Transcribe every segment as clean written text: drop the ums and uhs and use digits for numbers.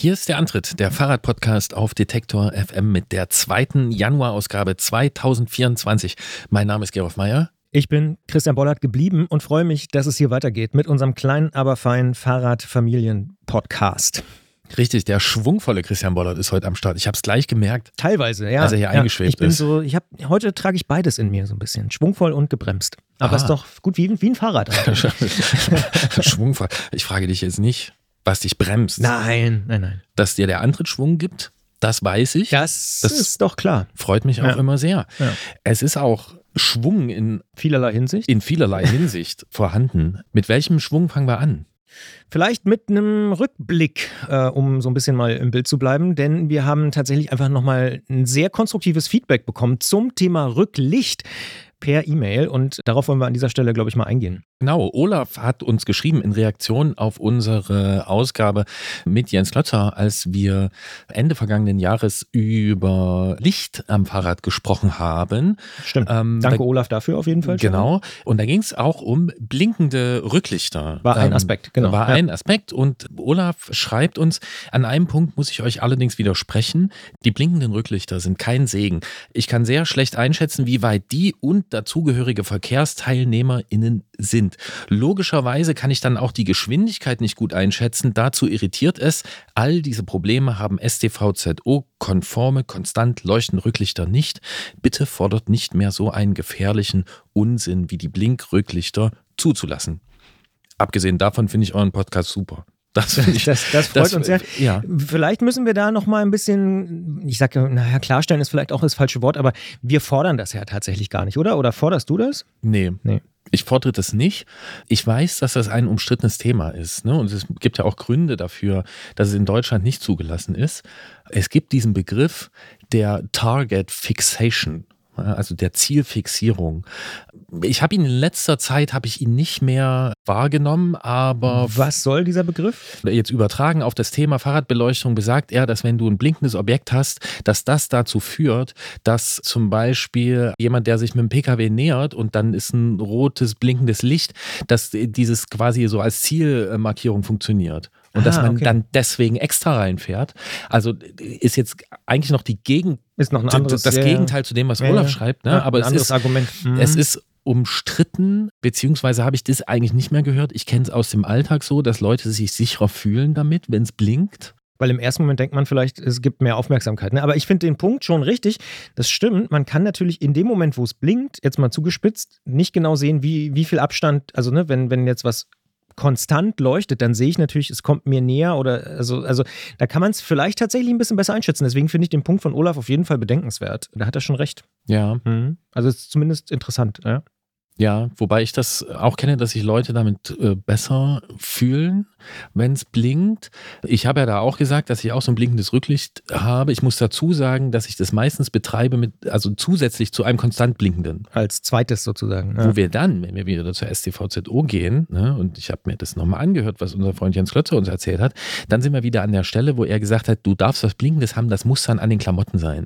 Hier ist der Antritt, der Fahrradpodcast auf Detektor FM mit der 2. Januarausgabe 2024. Mein Name ist Gerolf Meyer. Ich bin Christian Bollert geblieben und freue mich, dass es hier weitergeht mit unserem kleinen, aber feinen Fahrradfamilien-Podcast. Richtig, der schwungvolle Christian Bollert ist heute am Start. Ich habe es gleich gemerkt. Teilweise, ja. Als er hier eingeschwebt ist. Heute trage ich beides in mir so ein bisschen. Schwungvoll und gebremst. Aber ist doch gut wie ein Fahrrad. Schwungvoll. Ich frage dich jetzt nicht, was dich bremst. Nein. Dass dir der Antritt Schwung gibt, das weiß ich. Das ist doch klar. Freut mich auch immer sehr. Ja. Es ist auch Schwung in vielerlei Hinsicht vorhanden. Mit welchem Schwung fangen wir an? Vielleicht mit einem Rückblick, um so ein bisschen mal im Bild zu bleiben, denn wir haben tatsächlich einfach nochmal ein sehr konstruktives Feedback bekommen zum Thema Rücklicht per E-Mail und darauf wollen wir an dieser Stelle, glaube ich, mal eingehen. Genau, Olaf hat uns geschrieben in Reaktion auf unsere Ausgabe mit Jens Klötzer, als wir Ende vergangenen Jahres über Licht am Fahrrad gesprochen haben. Stimmt, danke Olaf dafür auf jeden Fall. Genau, und da ging es auch um blinkende Rücklichter. War ein Aspekt, genau. War ein Aspekt und Olaf schreibt uns, an einem Punkt muss ich euch allerdings widersprechen, die blinkenden Rücklichter sind kein Segen. Ich kann sehr schlecht einschätzen, wie weit die und dazugehörige VerkehrsteilnehmerInnen sind. Logischerweise kann ich dann auch die Geschwindigkeit nicht gut einschätzen. Dazu irritiert es. All diese Probleme haben StVZO-konforme, konstant leuchtende Rücklichter nicht. Bitte fordert nicht mehr so einen gefährlichen Unsinn wie die Blinkrücklichter zuzulassen. Abgesehen davon finde ich euren Podcast super. Das freut uns sehr. Ja. Vielleicht müssen wir da noch mal ein bisschen, klarstellen ist vielleicht auch das falsche Wort, aber wir fordern das ja tatsächlich gar nicht, oder? Oder forderst du das? Nee. Ich fordere das nicht. Ich weiß, dass das ein umstrittenes Thema ist, ne? Und es gibt ja auch Gründe dafür, dass es in Deutschland nicht zugelassen ist. Es gibt diesen Begriff der Target Fixation, also der Zielfixierung. Ich habe ihn in letzter Zeit nicht mehr wahrgenommen, aber... Was soll dieser Begriff? Jetzt übertragen auf das Thema Fahrradbeleuchtung besagt er, dass wenn du ein blinkendes Objekt hast, dass das dazu führt, dass zum Beispiel jemand, der sich mit dem PKW nähert und dann ist ein rotes, blinkendes Licht, dass dieses quasi so als Zielmarkierung funktioniert. Und dass man dann deswegen extra reinfährt. Also ist jetzt eigentlich noch ist noch ein anderes, das Gegenteil zu dem, was Olaf schreibt. Ne? Ja, aber ein Argument. Es ist umstritten, beziehungsweise habe ich das eigentlich nicht mehr gehört. Ich kenne es aus dem Alltag so, dass Leute sich sicherer fühlen damit, wenn es blinkt. Weil im ersten Moment denkt man vielleicht, es gibt mehr Aufmerksamkeit. Ne? Aber ich finde den Punkt schon richtig. Das stimmt. Man kann natürlich in dem Moment, wo es blinkt, jetzt mal zugespitzt, nicht genau sehen, wie viel Abstand, also ne, wenn jetzt was konstant leuchtet, dann sehe ich natürlich, es kommt mir näher oder also da kann man es vielleicht tatsächlich ein bisschen besser einschätzen. Deswegen finde ich den Punkt von Olaf auf jeden Fall bedenkenswert. Da hat er schon recht. Ja. Also es ist zumindest interessant, ja. Ja, wobei ich das auch kenne, dass sich Leute damit besser fühlen, wenn es blinkt. Ich habe ja da auch gesagt, dass ich auch so ein blinkendes Rücklicht habe. Ich muss dazu sagen, dass ich das meistens betreibe also zusätzlich zu einem konstant blinkenden. Als zweites sozusagen. Ja. Wo wir dann, wenn wir wieder zur StVZO gehen, ne, und ich habe mir das nochmal angehört, was unser Freund Jens Klötzer uns erzählt hat, dann sind wir wieder an der Stelle, wo er gesagt hat, du darfst was Blinkendes haben, das muss dann an den Klamotten sein.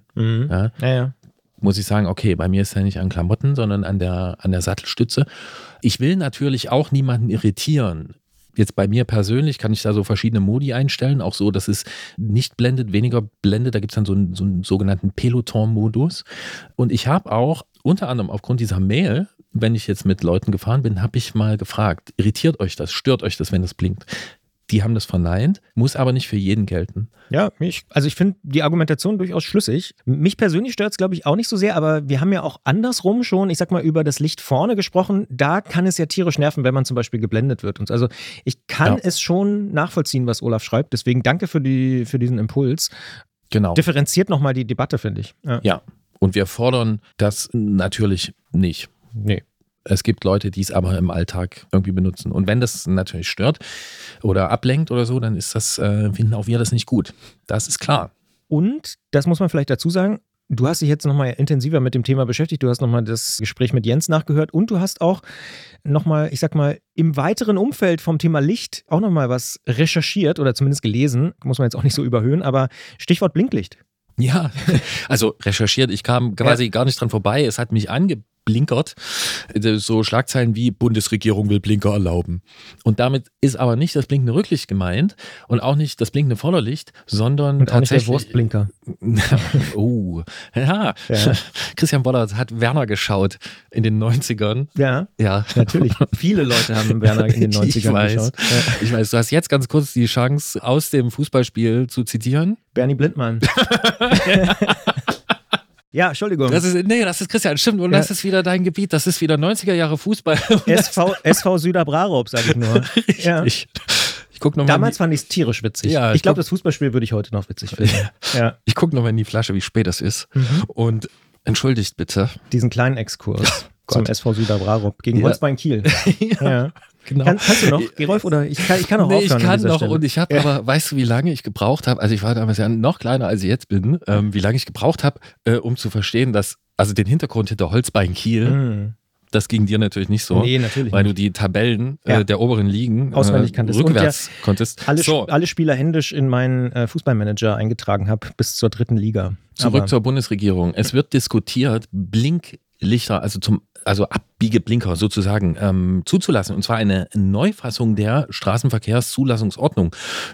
Ja. Muss ich sagen, okay, bei mir ist es ja nicht an Klamotten, sondern an der Sattelstütze. Ich will natürlich auch niemanden irritieren. Jetzt bei mir persönlich kann ich da so verschiedene Modi einstellen, auch so, dass es nicht blendet, weniger blendet. Da gibt es dann so einen sogenannten Peloton-Modus. Und ich habe auch unter anderem aufgrund dieser Mail, wenn ich jetzt mit Leuten gefahren bin, habe ich mal gefragt, irritiert euch das, stört euch das, wenn das blinkt? Die haben das verneint, muss aber nicht für jeden gelten. Ja, ich finde die Argumentation durchaus schlüssig. Mich persönlich stört es, glaube ich, auch nicht so sehr, aber wir haben ja auch andersrum schon, ich sag mal, über das Licht vorne gesprochen. Da kann es ja tierisch nerven, wenn man zum Beispiel geblendet wird. Und also ich kann es schon nachvollziehen, was Olaf schreibt. Deswegen danke für diesen Impuls. Genau. Differenziert nochmal die Debatte, finde ich. Ja, und wir fordern das natürlich nicht. Nee. Es gibt Leute, die es aber im Alltag irgendwie benutzen. Und wenn das natürlich stört oder ablenkt oder so, dann ist das, finden auch wir das nicht gut. Das ist klar. Und, das muss man vielleicht dazu sagen, du hast dich jetzt nochmal intensiver mit dem Thema beschäftigt. Du hast nochmal das Gespräch mit Jens nachgehört und du hast auch nochmal, ich sag mal, im weiteren Umfeld vom Thema Licht auch nochmal was recherchiert oder zumindest gelesen. Muss man jetzt auch nicht so überhöhen, aber Stichwort Blinklicht. Ja, also recherchiert. Ich kam quasi gar nicht dran vorbei. Es hat mich blinkert. So Schlagzeilen wie Bundesregierung will Blinker erlauben. Und damit ist aber nicht das blinkende Rücklicht gemeint und auch nicht das blinkende Vorderlicht, sondern und tatsächlich... auch nicht der Wurstblinker. Oh, ja. Christian Bollert hat Werner geschaut in den 90ern. Ja, natürlich. Viele Leute haben Werner in den 90ern geschaut. Ich weiß, du hast jetzt ganz kurz die Chance, aus dem Fußballspiel zu zitieren. Bernie Blindmann. Ja, Entschuldigung. Das ist Christian, stimmt. Und das ist wieder dein Gebiet. Das ist wieder 90er Jahre Fußball. SV Süderbrarup, sage ich nur. Ja. Ich guck noch Damals fand ich es tierisch witzig. Ja, ich glaube, das Fußballspiel würde ich heute noch witzig finden. Ja. Ich gucke nochmal in die Flasche, wie spät das ist. Und entschuldigt bitte. Diesen kleinen Exkurs zum SV Süderbrarup gegen Holzbein Kiel. Ja. Genau. Kannst du noch, Gerolf, oder ich kann auch aufhören. Ich kann noch Stelle. und ich habe aber, weißt du, wie lange ich gebraucht habe, also ich war damals ja noch kleiner, als ich jetzt bin, wie lange ich gebraucht habe, um zu verstehen, dass, also den Hintergrund hinter Holzbein Kiel, das ging dir natürlich nicht so, nee, natürlich weil nicht. du die Tabellen der oberen Ligen auswendig kanntest. Rückwärts konntest. Alle Spieler händisch in meinen Fußballmanager eingetragen habe bis zur 3. Liga. Zurück zur Bundesregierung. Es wird diskutiert, Blinklichter, also Abbiegeblinker sozusagen zuzulassen. Und zwar eine Neufassung der Straßenverkehrszulassungsordnung,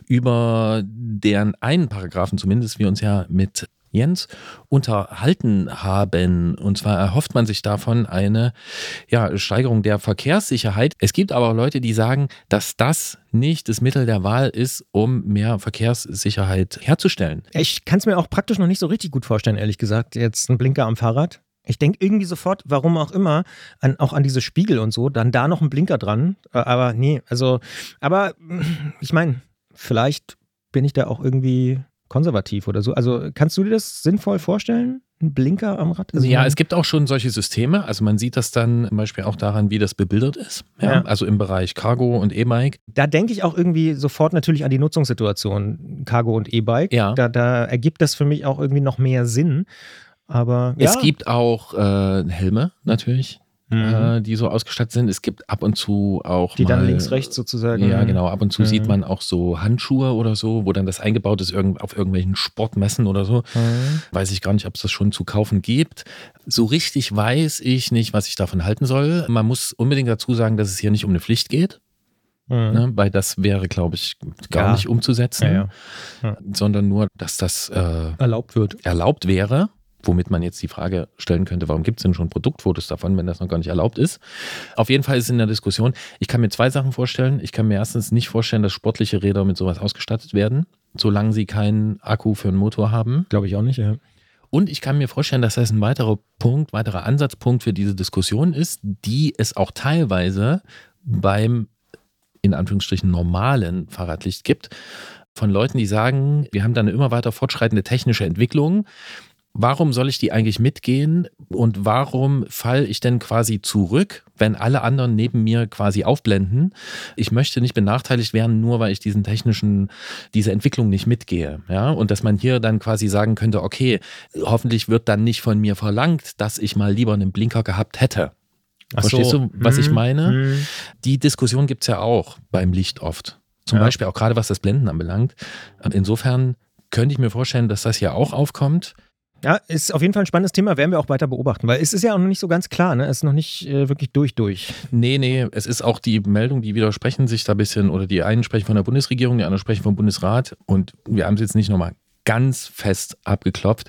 über deren einen Paragraphen zumindest wir uns ja mit Jens unterhalten haben. Und zwar erhofft man sich davon eine Steigerung der Verkehrssicherheit. Es gibt aber auch Leute, die sagen, dass das nicht das Mittel der Wahl ist, um mehr Verkehrssicherheit herzustellen. Ich kann es mir auch praktisch noch nicht so richtig gut vorstellen, ehrlich gesagt. Jetzt ein Blinker am Fahrrad. Ich denke irgendwie sofort, warum auch immer, auch an diese Spiegel und so, dann da noch ein Blinker dran. Aber nee, aber ich meine, vielleicht bin ich da auch irgendwie konservativ oder so. Also kannst du dir das sinnvoll vorstellen? Ein Blinker am Rad? Also ja, es gibt auch schon solche Systeme. Also man sieht das dann zum Beispiel auch daran, wie das bebildert ist. Ja. Also im Bereich Cargo und E-Bike. Da denke ich auch irgendwie sofort natürlich an die Nutzungssituation Cargo und E-Bike. Ja. Da ergibt das für mich auch irgendwie noch mehr Sinn. Aber es gibt auch Helme natürlich, die so ausgestattet sind. Es gibt ab und zu auch die dann links, rechts sozusagen. Ja, genau. Ab und zu sieht man auch so Handschuhe oder so, wo dann das eingebaut ist auf irgendwelchen Sportmessen oder so. Weiß ich gar nicht, ob es das schon zu kaufen gibt. So richtig weiß ich nicht, was ich davon halten soll. Man muss unbedingt dazu sagen, dass es hier nicht um eine Pflicht geht. Ne, weil das wäre, glaube ich, gar nicht umzusetzen, sondern nur, dass das erlaubt wäre. Womit man jetzt die Frage stellen könnte, warum gibt es denn schon Produktfotos davon, wenn das noch gar nicht erlaubt ist? Auf jeden Fall ist es in der Diskussion, ich kann mir 2 Sachen vorstellen. Ich kann mir erstens nicht vorstellen, dass sportliche Räder mit sowas ausgestattet werden, solange sie keinen Akku für einen Motor haben. Glaube ich auch nicht, ja. Und ich kann mir vorstellen, dass das ein weiterer Ansatzpunkt für diese Diskussion ist, die es auch teilweise beim, in Anführungsstrichen, normalen Fahrradlicht gibt. Von Leuten, die sagen, wir haben da eine immer weiter fortschreitende technische Entwicklung. Warum soll ich die eigentlich mitgehen und warum falle ich denn quasi zurück, wenn alle anderen neben mir quasi aufblenden? Ich möchte nicht benachteiligt werden, nur weil ich diese Entwicklung nicht mitgehe. Ja? Und dass man hier dann quasi sagen könnte, okay, hoffentlich wird dann nicht von mir verlangt, dass ich mal lieber einen Blinker gehabt hätte. Verstehst du, was ich meine? Die Diskussion gibt es ja auch beim Licht oft. Zum Beispiel auch gerade was das Blenden anbelangt. Insofern könnte ich mir vorstellen, dass das hier auch aufkommt. Ja, ist auf jeden Fall ein spannendes Thema, werden wir auch weiter beobachten, weil es ist ja auch noch nicht so ganz klar, ne? Es ist noch nicht wirklich durch. Nee, es ist auch die Meldung, die widersprechen sich da ein bisschen, oder die einen sprechen von der Bundesregierung, die anderen sprechen vom Bundesrat und wir haben es jetzt nicht nochmal ganz fest abgeklopft,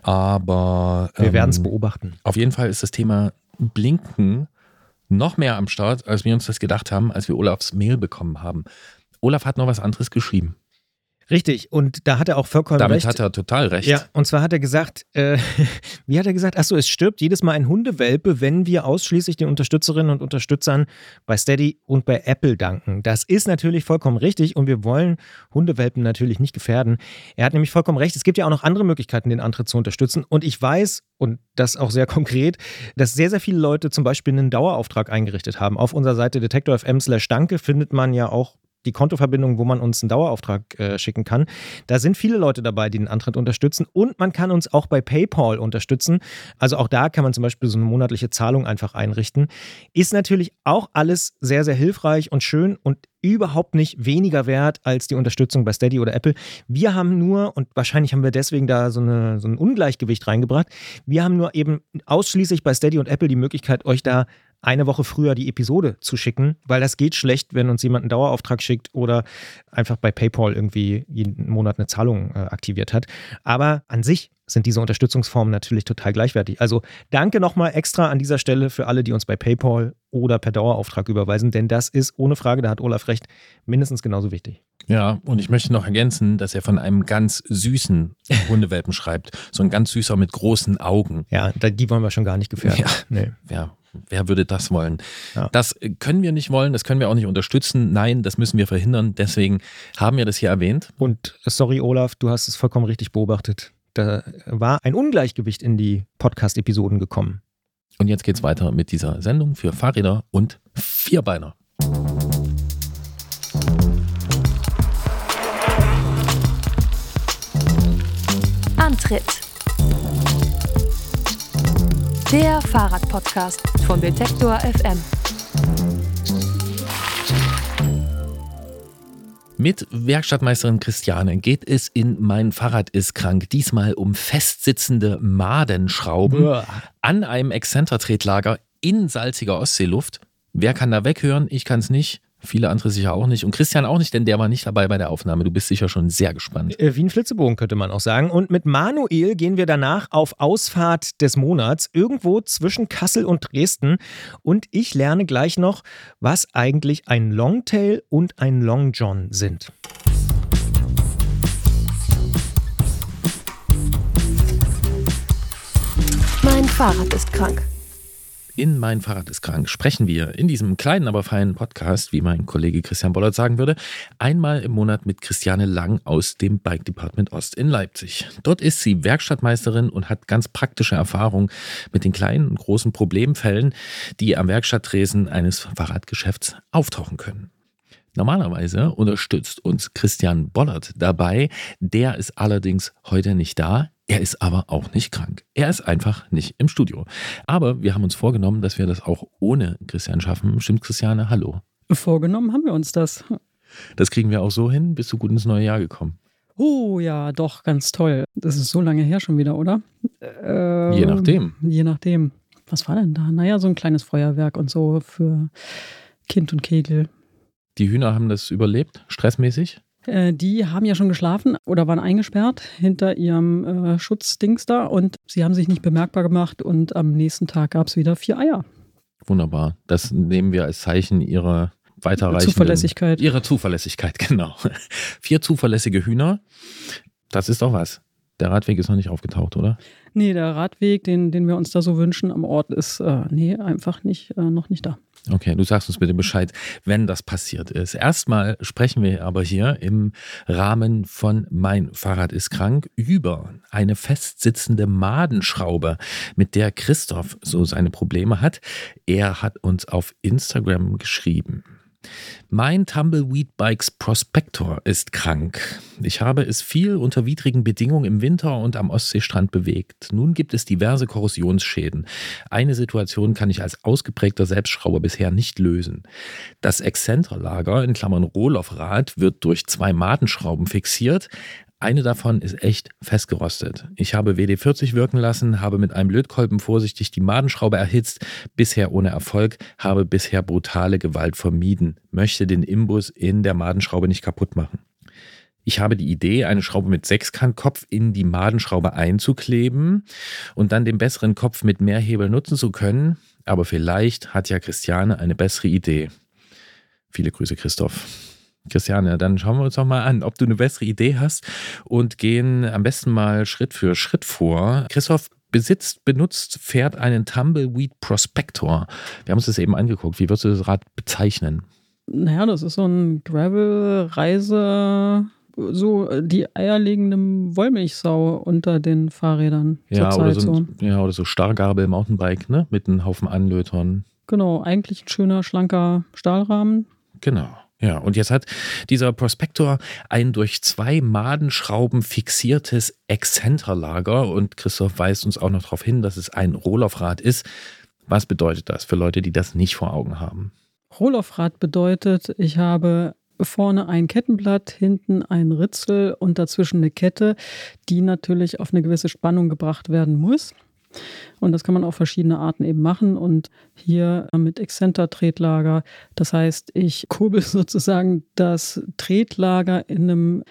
aber wir werden es beobachten. Auf jeden Fall ist das Thema Blinken noch mehr am Start, als wir uns das gedacht haben, als wir Olafs Mail bekommen haben. Olaf hat noch was anderes geschrieben. Richtig, und da hat er auch vollkommen recht. Damit hat er total recht. Ja, und zwar hat er gesagt, wie hat er gesagt? Achso, es stirbt jedes Mal ein Hundewelpe, wenn wir ausschließlich den Unterstützerinnen und Unterstützern bei Steady und bei Apple danken. Das ist natürlich vollkommen richtig und wir wollen Hundewelpen natürlich nicht gefährden. Er hat nämlich vollkommen recht, es gibt ja auch noch andere Möglichkeiten, den Antritt zu unterstützen. Und ich weiß, und das auch sehr konkret, dass sehr, sehr viele Leute zum Beispiel einen Dauerauftrag eingerichtet haben. Auf unserer Seite detektor.fm/danke findet man ja auch die Kontoverbindung, wo man uns einen Dauerauftrag schicken kann. Da sind viele Leute dabei, die den Antritt unterstützen und man kann uns auch bei PayPal unterstützen. Also auch da kann man zum Beispiel so eine monatliche Zahlung einfach einrichten. Ist natürlich auch alles sehr, sehr hilfreich und schön und überhaupt nicht weniger wert als die Unterstützung bei Steady oder Apple. Wir haben nur, und wahrscheinlich haben wir deswegen da so ein Ungleichgewicht reingebracht, wir haben nur eben ausschließlich bei Steady und Apple die Möglichkeit, euch da eine Woche früher die Episode zu schicken, weil das geht schlecht, wenn uns jemand einen Dauerauftrag schickt oder einfach bei PayPal irgendwie jeden Monat eine Zahlung aktiviert hat. Aber an sich sind diese Unterstützungsformen natürlich total gleichwertig. Also danke nochmal extra an dieser Stelle für alle, die uns bei PayPal oder per Dauerauftrag überweisen, denn das ist ohne Frage, da hat Olaf recht, mindestens genauso wichtig. Ja, und ich möchte noch ergänzen, dass er von einem ganz süßen Hundewelpen schreibt. So ein ganz süßer mit großen Augen. Ja, die wollen wir schon gar nicht gefährden. Ja, nee. Ja. Wer würde das wollen? Ja. Das können wir nicht wollen, das können wir auch nicht unterstützen. Nein, das müssen wir verhindern. Deswegen haben wir das hier erwähnt. Und sorry, Olaf, du hast es vollkommen richtig beobachtet. Da war ein Ungleichgewicht in die Podcast-Episoden gekommen. Und jetzt geht's weiter mit dieser Sendung für Fahrräder und Vierbeiner. Antritt. Der Fahrradpodcast von Detektor FM. Mit Werkstattmeisterin Christiane geht es in Mein Fahrrad ist krank. Diesmal um festsitzende Madenschrauben an einem Exzentertretlager in salziger Ostseeluft. Wer kann da weghören? Ich kann es nicht. Viele andere sicher auch nicht. Und Christian auch nicht, denn der war nicht dabei bei der Aufnahme. Du bist sicher schon sehr gespannt. Wie ein Flitzebogen könnte man auch sagen. Und mit Manuel gehen wir danach auf Ausfahrt des Monats, irgendwo zwischen Kassel und Dresden. Und ich lerne gleich noch, was eigentlich ein Longtail und ein Long John sind. Mein Fahrrad ist krank. In Mein Fahrrad ist krank sprechen wir in diesem kleinen, aber feinen Podcast, wie mein Kollege Christian Bollert sagen würde, einmal im Monat mit Christiane Lang aus dem Bike Department Ost in Leipzig. Dort ist sie Werkstattmeisterin und hat ganz praktische Erfahrung mit den kleinen und großen Problemfällen, die am Werkstatttresen eines Fahrradgeschäfts auftauchen können. Normalerweise unterstützt uns Christian Bollert dabei, der ist allerdings heute nicht da. Er ist aber auch nicht krank. Er ist einfach nicht im Studio. Aber wir haben uns vorgenommen, dass wir das auch ohne Christian schaffen. Stimmt, Christiane? Hallo. Vorgenommen haben wir uns das. Das kriegen wir auch so hin. Bist du gut ins neue Jahr gekommen? Oh ja, doch, ganz toll. Das ist so lange her schon wieder, oder? Je nachdem. Je nachdem. Was war denn da? Naja, so ein kleines Feuerwerk und so für Kind und Kegel. Die Hühner haben das überlebt, stressmäßig? Die haben ja schon geschlafen oder waren eingesperrt hinter ihrem Schutzdings da und sie haben sich nicht bemerkbar gemacht und am nächsten Tag gab es wieder 4 Eier. Wunderbar. Das nehmen wir als Zeichen ihrer weiterreichenden Zuverlässigkeit. Ihrer Zuverlässigkeit, genau. 4 zuverlässige Hühner, das ist doch was. Der Radweg ist noch nicht aufgetaucht, oder? Nee, der Radweg, den wir uns da so wünschen am Ort, ist einfach nicht, noch nicht da. Okay, du sagst uns bitte Bescheid, wenn das passiert ist. Erstmal sprechen wir aber hier im Rahmen von Mein Fahrrad ist krank über eine festsitzende Madenschraube, mit der Christoph so seine Probleme hat. Er hat uns auf Instagram geschrieben: Mein Tumbleweed Bikes Prospector ist krank. Ich habe es viel unter widrigen Bedingungen im Winter und am Ostseestrand bewegt. Nun gibt es diverse Korrosionsschäden. Eine Situation kann ich als ausgeprägter Selbstschrauber bisher nicht lösen. Das Exzenterlager in Klammern Rohloffrad wird durch 2 Madenschrauben fixiert. Eine davon ist echt festgerostet. Ich habe WD-40 wirken lassen, habe mit einem Lötkolben vorsichtig die Madenschraube erhitzt, bisher ohne Erfolg, habe bisher brutale Gewalt vermieden, möchte den Imbus in der Madenschraube nicht kaputt machen. Ich habe die Idee, eine Schraube mit Sechskantkopf in die Madenschraube einzukleben und dann den besseren Kopf mit mehr Hebel nutzen zu können, aber vielleicht hat ja Christiane eine bessere Idee. Viele Grüße, Christoph. Christiane, dann schauen wir uns doch mal an, ob du eine bessere Idee hast und gehen am besten mal Schritt für Schritt vor. Christoph fährt einen Tumbleweed Prospector. Wir haben uns das eben angeguckt. Wie würdest du das Rad bezeichnen? Naja, das ist so ein Gravel-Reise, so die eierlegende Wollmilchsau unter den Fahrrädern. Ja, oder so Stargabel Mountainbike, ne? Mit einem Haufen Anlötern. Genau, eigentlich ein schöner, schlanker Stahlrahmen. Genau. Ja, und jetzt hat dieser Prospector ein durch 2 Madenschrauben fixiertes Exzenterlager und Christoph weist uns auch noch darauf hin, dass es ein Rohloffrad ist. Was bedeutet das für Leute, die das nicht vor Augen haben? Rohloffrad bedeutet, ich habe vorne ein Kettenblatt, hinten ein Ritzel und dazwischen eine Kette, die natürlich auf eine gewisse Spannung gebracht werden muss. Und das kann man auf verschiedene Arten eben machen. Und hier mit Exzenter-Tretlager, das heißt, ich kurbel sozusagen das Tretlager in einem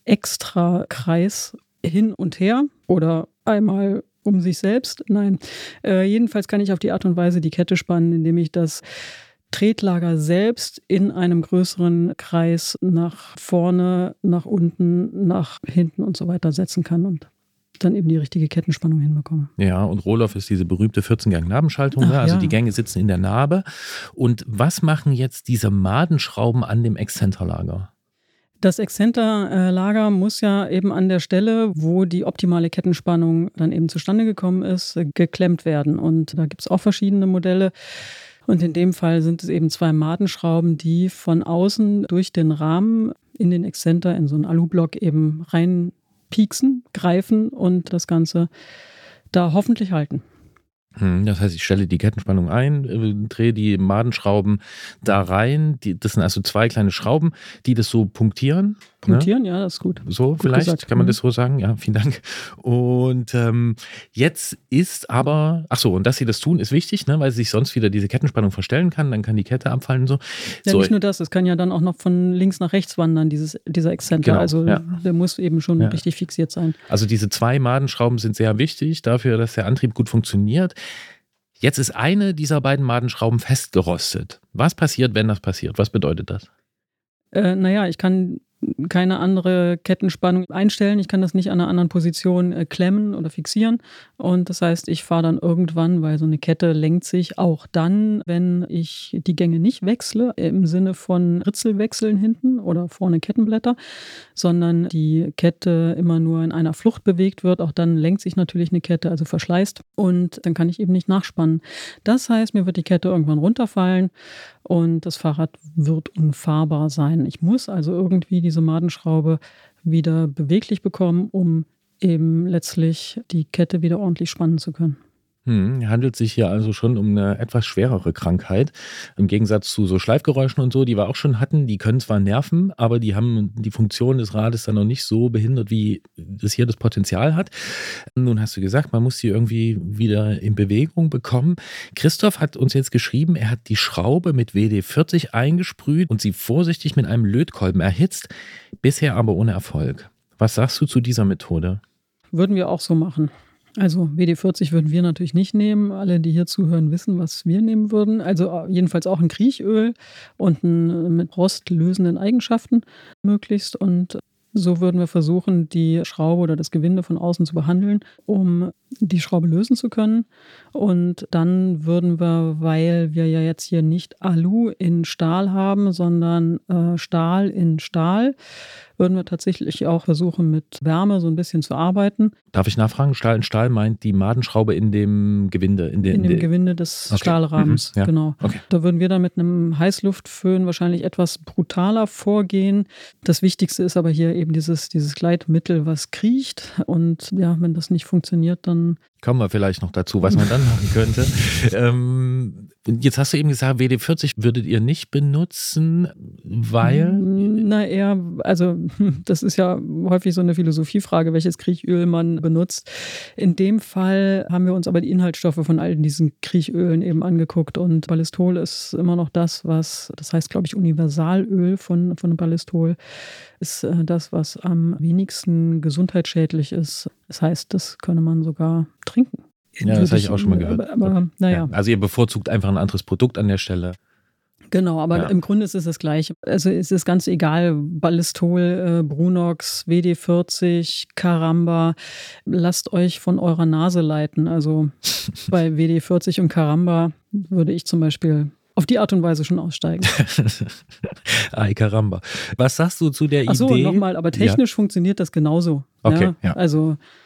Extrakreis hin und her oder einmal um sich selbst. Nein, jedenfalls kann ich auf die Art und Weise die Kette spannen, indem ich das Tretlager selbst in einem größeren Kreis nach vorne, nach unten, nach hinten und so weiter setzen kann und dann eben die richtige Kettenspannung hinbekomme. Ja, und Rohloff ist diese berühmte 14-Gang-Nabenschaltung. Ne? Also die Gänge sitzen in der Narbe. Und was machen jetzt diese Madenschrauben an dem Exzenterlager? Das Exzenterlager muss ja eben an der Stelle, wo die optimale Kettenspannung dann eben zustande gekommen ist, geklemmt werden. Und da gibt es auch verschiedene Modelle. Und in dem Fall sind es eben 2 Madenschrauben, die von außen durch den Rahmen in den Exzenter, in so einen Alublock eben reinpieksen, greifen und das Ganze da hoffentlich halten. Das heißt, ich stelle die Kettenspannung ein, drehe die Madenschrauben da rein. Das sind also 2 kleine Schrauben, die das so punktieren. Punktieren, ne? Ja, das ist gut. So, gut vielleicht gesagt. Kann man das so sagen. Ja, vielen Dank. Und jetzt ist aber, und dass sie das tun, ist wichtig, ne, weil sich sonst wieder diese Kettenspannung verstellen kann. Dann kann die Kette abfallen und so. Ja, nicht nur das, es kann ja dann auch noch von links nach rechts wandern, dieser Exzenter. Genau, also der muss eben schon richtig fixiert sein. Also diese 2 Madenschrauben sind sehr wichtig dafür, dass der Antrieb gut funktioniert. Jetzt ist eine dieser beiden Madenschrauben festgerostet. Was passiert, wenn das passiert? Was bedeutet das? Ich kann keine andere Kettenspannung einstellen. Ich kann das nicht an einer anderen Position klemmen oder fixieren. Und das heißt, ich fahre dann irgendwann, weil so eine Kette lenkt sich auch dann, wenn ich die Gänge nicht wechsle, im Sinne von Ritzelwechseln hinten oder vorne Kettenblätter, sondern die Kette immer nur in einer Flucht bewegt wird. Auch dann lenkt sich natürlich eine Kette, also verschleißt. Und dann kann ich eben nicht nachspannen. Das heißt, mir wird die Kette irgendwann runterfallen und das Fahrrad wird unfahrbar sein. Ich muss also irgendwie diese Madenschraube wieder beweglich bekommen, um eben letztlich die Kette wieder ordentlich spannen zu können. Handelt sich hier also schon um eine etwas schwerere Krankheit. Im Gegensatz zu so Schleifgeräuschen und so, die wir auch schon hatten, die können zwar nerven, aber die haben die Funktion des Rades dann noch nicht so behindert, wie das hier das Potenzial hat. Nun hast du gesagt, man muss sie irgendwie wieder in Bewegung bekommen. Christoph hat uns jetzt geschrieben, er hat die Schraube mit WD-40 eingesprüht und sie vorsichtig mit einem Lötkolben erhitzt, bisher aber ohne Erfolg. Was sagst du zu dieser Methode? Würden wir auch so machen. Also WD-40 würden wir natürlich nicht nehmen. Alle, die hier zuhören, wissen, was wir nehmen würden. Also jedenfalls auch ein Kriechöl und mit rostlösenden Eigenschaften möglichst. Und so würden wir versuchen, die Schraube oder das Gewinde von außen zu behandeln, um die Schraube lösen zu können. Und dann würden wir, weil wir ja jetzt hier nicht Alu in Stahl haben, sondern Stahl in Stahl, würden wir tatsächlich auch versuchen, mit Wärme so ein bisschen zu arbeiten. Darf ich nachfragen? Stahl in Stahl meint die Madenschraube in dem Gewinde? In dem Gewinde des Stahlrahmens, ja. Genau. Okay. Da würden wir dann mit einem Heißluftföhn wahrscheinlich etwas brutaler vorgehen. Das Wichtigste ist aber hier eben dieses Gleitmittel, was kriecht. Und ja, wenn das nicht funktioniert, dann kommen wir vielleicht noch dazu, was man dann machen könnte. Jetzt hast du eben gesagt, WD-40 würdet ihr nicht benutzen, weil? Also das ist ja häufig so eine Philosophiefrage, welches Kriechöl man benutzt. In dem Fall haben wir uns aber die Inhaltsstoffe von all diesen Kriechölen eben angeguckt und Ballistol ist immer noch das heißt, glaube ich, Universalöl von Ballistol, ist das, was am wenigsten gesundheitsschädlich ist. Das heißt, das könne man sogar trinken. Ja, das habe ich auch schon mal gehört. Aber naja. Also ihr bevorzugt einfach ein anderes Produkt an der Stelle. Genau, aber im Grunde ist es das Gleiche. Also es ist ganz egal, Ballistol, Brunox, WD-40, Caramba, lasst euch von eurer Nase leiten. Also bei WD-40 und Caramba würde ich zum Beispiel auf die Art und Weise schon aussteigen. Ay, Caramba. Was sagst du zu der Idee? Achso, nochmal, aber technisch funktioniert das genauso. Okay, ja. Also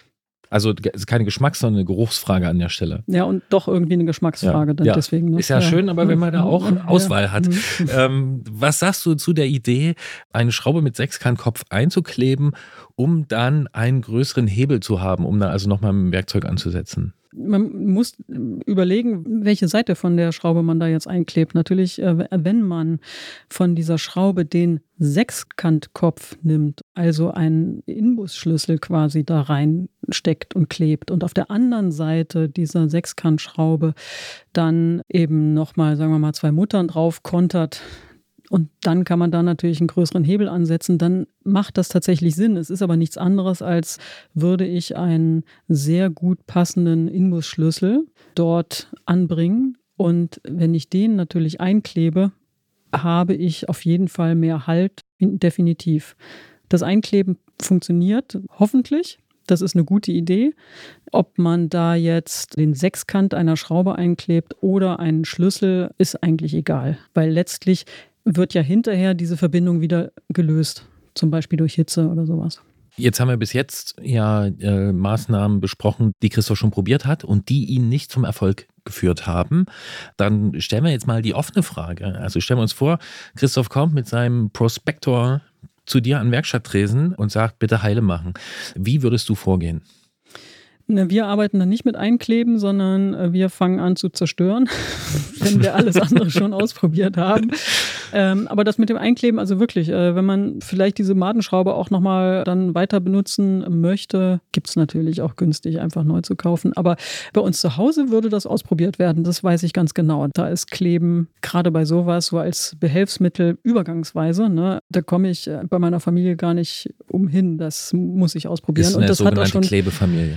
Also es ist keine Geschmacks-, sondern eine Geruchsfrage an der Stelle. Ja, und doch irgendwie eine Geschmacksfrage dann deswegen. Ne? Ist ja schön, aber wenn man da auch Auswahl hat. Was sagst du zu der Idee, eine Schraube mit Sechskantkopf einzukleben, um dann einen größeren Hebel zu haben, um da also nochmal mit dem Werkzeug anzusetzen? Man muss überlegen, welche Seite von der Schraube man da jetzt einklebt. Natürlich, wenn man von dieser Schraube den Sechskantkopf nimmt, also einen Inbusschlüssel quasi da reinsteckt und klebt und auf der anderen Seite dieser Sechskantschraube dann eben nochmal, sagen wir mal, 2 Muttern drauf kontert, und dann kann man da natürlich einen größeren Hebel ansetzen, dann macht das tatsächlich Sinn. Es ist aber nichts anderes, als würde ich einen sehr gut passenden Inbusschlüssel dort anbringen. Und wenn ich den natürlich einklebe, habe ich auf jeden Fall mehr Halt, definitiv. Das Einkleben funktioniert hoffentlich. Das ist eine gute Idee. Ob man da jetzt den Sechskant einer Schraube einklebt oder einen Schlüssel, ist eigentlich egal. Weil letztlich wird ja hinterher diese Verbindung wieder gelöst, zum Beispiel durch Hitze oder sowas. Jetzt haben wir bis jetzt ja Maßnahmen besprochen, die Christoph schon probiert hat und die ihn nicht zum Erfolg geführt haben. Dann stellen wir jetzt mal die offene Frage. Also stellen wir uns vor, Christoph kommt mit seinem Prospektor zu dir an Werkstatttresen und sagt, bitte heile machen. Wie würdest du vorgehen? Wir arbeiten dann nicht mit Einkleben, sondern wir fangen an zu zerstören, wenn wir alles andere schon ausprobiert haben. Aber das mit dem Einkleben, also wirklich, wenn man vielleicht diese Madenschraube auch nochmal dann weiter benutzen möchte, gibt es natürlich auch günstig, einfach neu zu kaufen. Aber bei uns zu Hause würde das ausprobiert werden, das weiß ich ganz genau. Da ist Kleben gerade bei sowas so als Behelfsmittel übergangsweise. Ne? Da komme ich bei meiner Familie gar nicht umhin. Das muss ich ausprobieren. Ist eine und das sogenannte hat auch schon Klebefamilie.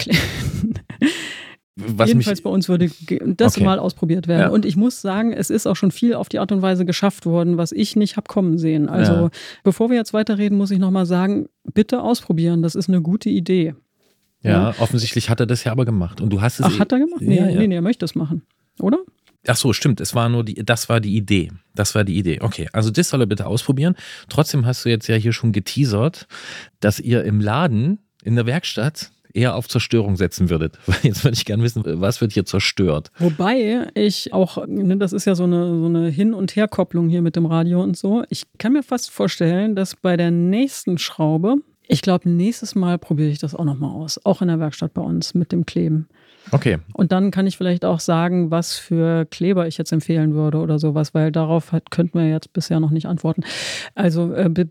Jedenfalls bei uns würde das mal ausprobiert werden. Ja. Und ich muss sagen, es ist auch schon viel auf die Art und Weise geschafft worden, was ich nicht habe kommen sehen. Also bevor wir jetzt weiterreden, muss ich nochmal sagen, bitte ausprobieren. Das ist eine gute Idee. Ja, offensichtlich hat er das ja aber gemacht. Und du hast es. Ach, hat er gemacht? Nee, er möchte es machen. Oder? Ach so, stimmt. Das war die Idee. Das war die Idee. Okay, also das soll er bitte ausprobieren. Trotzdem hast du jetzt ja hier schon geteasert, dass ihr im Laden, in der Werkstatt, eher auf Zerstörung setzen würdet. Jetzt würde ich gerne wissen, was wird hier zerstört? Wobei ich auch, das ist ja so eine Hin- und Herkopplung hier mit dem Radio und so. Ich kann mir fast vorstellen, dass bei der nächsten Schraube, ich glaube, nächstes Mal probiere ich das auch nochmal aus. Auch in der Werkstatt bei uns mit dem Kleben. Okay. Und dann kann ich vielleicht auch sagen, was für Kleber ich jetzt empfehlen würde oder sowas, weil darauf könnten wir jetzt bisher noch nicht antworten. Also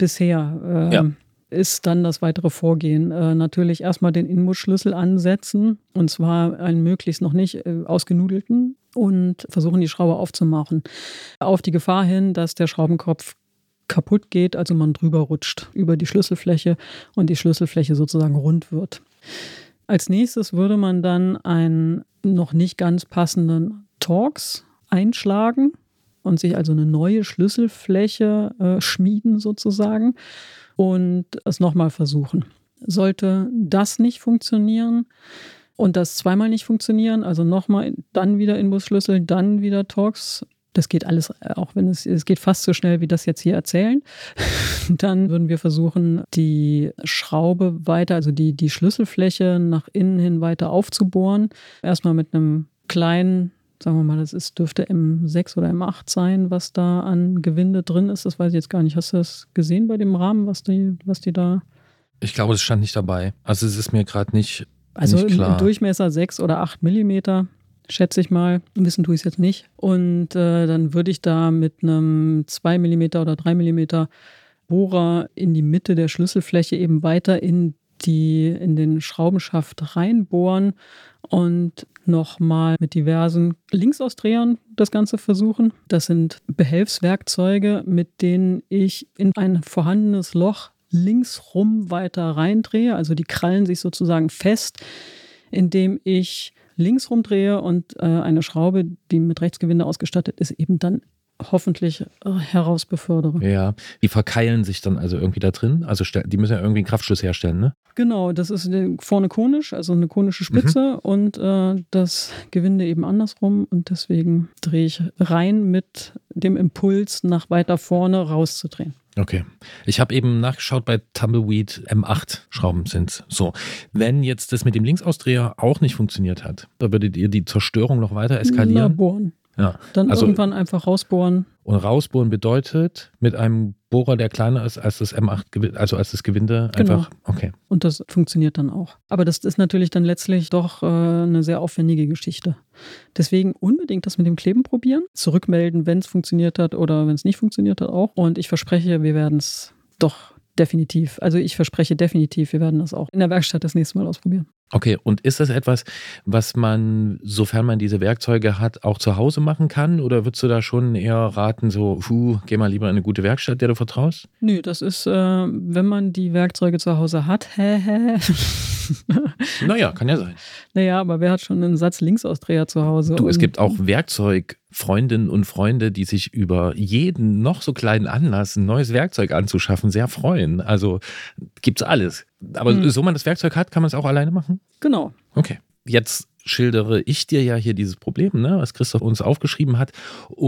bisher. Ist dann das weitere Vorgehen. Natürlich erstmal den Inbusschlüssel ansetzen, und zwar einen möglichst noch nicht ausgenudelten, und versuchen, die Schraube aufzumachen. Auf die Gefahr hin, dass der Schraubenkopf kaputt geht, also man drüber rutscht über die Schlüsselfläche und die Schlüsselfläche sozusagen rund wird. Als nächstes würde man dann einen noch nicht ganz passenden Torx einschlagen und sich also eine neue Schlüsselfläche schmieden sozusagen. Und es nochmal versuchen. Sollte das nicht funktionieren und das zweimal nicht funktionieren, also nochmal, dann wieder Inbusschlüssel, dann wieder Torx, das geht alles, auch wenn es geht fast so schnell, wie das jetzt hier erzählen, dann würden wir versuchen, die Schraube weiter, also die Schlüsselfläche nach innen hin weiter aufzubohren. Erstmal mit einem kleinen, sagen wir mal, dürfte M6 oder M8 sein, was da an Gewinde drin ist. Das weiß ich jetzt gar nicht. Hast du das gesehen bei dem Rahmen, was die da... Ich glaube, das stand nicht dabei. Also es ist mir gerade nicht klar. Also im Durchmesser 6 oder 8 Millimeter, schätze ich mal. Wissen tue ich es jetzt nicht. Und dann würde ich da mit einem 2 Millimeter oder 3 Millimeter Bohrer in die Mitte der Schlüsselfläche eben weiter in den Schraubenschaft reinbohren und nochmal mit diversen Linksausdrehern das Ganze versuchen. Das sind Behelfswerkzeuge, mit denen ich in ein vorhandenes Loch linksrum weiter reindrehe. Also die krallen sich sozusagen fest, indem ich links rumdrehe und eine Schraube, die mit Rechtsgewinde ausgestattet ist, eben dann hoffentlich herausbefördere. Ja, die verkeilen sich dann also irgendwie da drin. Also die müssen ja irgendwie einen Kraftschluss herstellen, ne? Genau, das ist vorne konisch, also eine konische Spitze und das Gewinde eben andersrum und deswegen drehe ich rein mit dem Impuls, nach weiter vorne rauszudrehen. Okay. Ich habe eben nachgeschaut, bei Tumbleweed M8 Schrauben sind so. Wenn jetzt das mit dem Linksausdreher auch nicht funktioniert hat, da würdet ihr die Zerstörung noch weiter eskalieren? Bohren. Ja. Dann irgendwann einfach rausbohren. Und rausbohren bedeutet mit einem Bohrer, der kleiner ist als das M8, also als das Gewinde, einfach, okay. Und das funktioniert dann auch. Aber das ist natürlich dann letztlich doch eine sehr aufwendige Geschichte. Deswegen unbedingt das mit dem Kleben probieren, zurückmelden, wenn es funktioniert hat oder wenn es nicht funktioniert hat auch. Und ich verspreche, wir werden es doch definitiv, wir werden das auch in der Werkstatt das nächste Mal ausprobieren. Okay, und ist das etwas, was man, sofern man diese Werkzeuge hat, auch zu Hause machen kann? Oder würdest du da schon eher raten, so, geh mal lieber in eine gute Werkstatt, der du vertraust? Nö, das ist, wenn man die Werkzeuge zu Hause hat, Naja, kann ja sein. Naja, aber wer hat schon einen Satz Linksausdreher zu Hause? Du, es gibt auch Werkzeugfreundinnen und Freunde, die sich über jeden noch so kleinen Anlass ein neues Werkzeug anzuschaffen sehr freuen. Also gibt's alles. Aber so man das Werkzeug hat, kann man es auch alleine machen? Genau. Okay. Jetzt schildere ich dir ja hier dieses Problem, ne, was Christoph uns aufgeschrieben hat.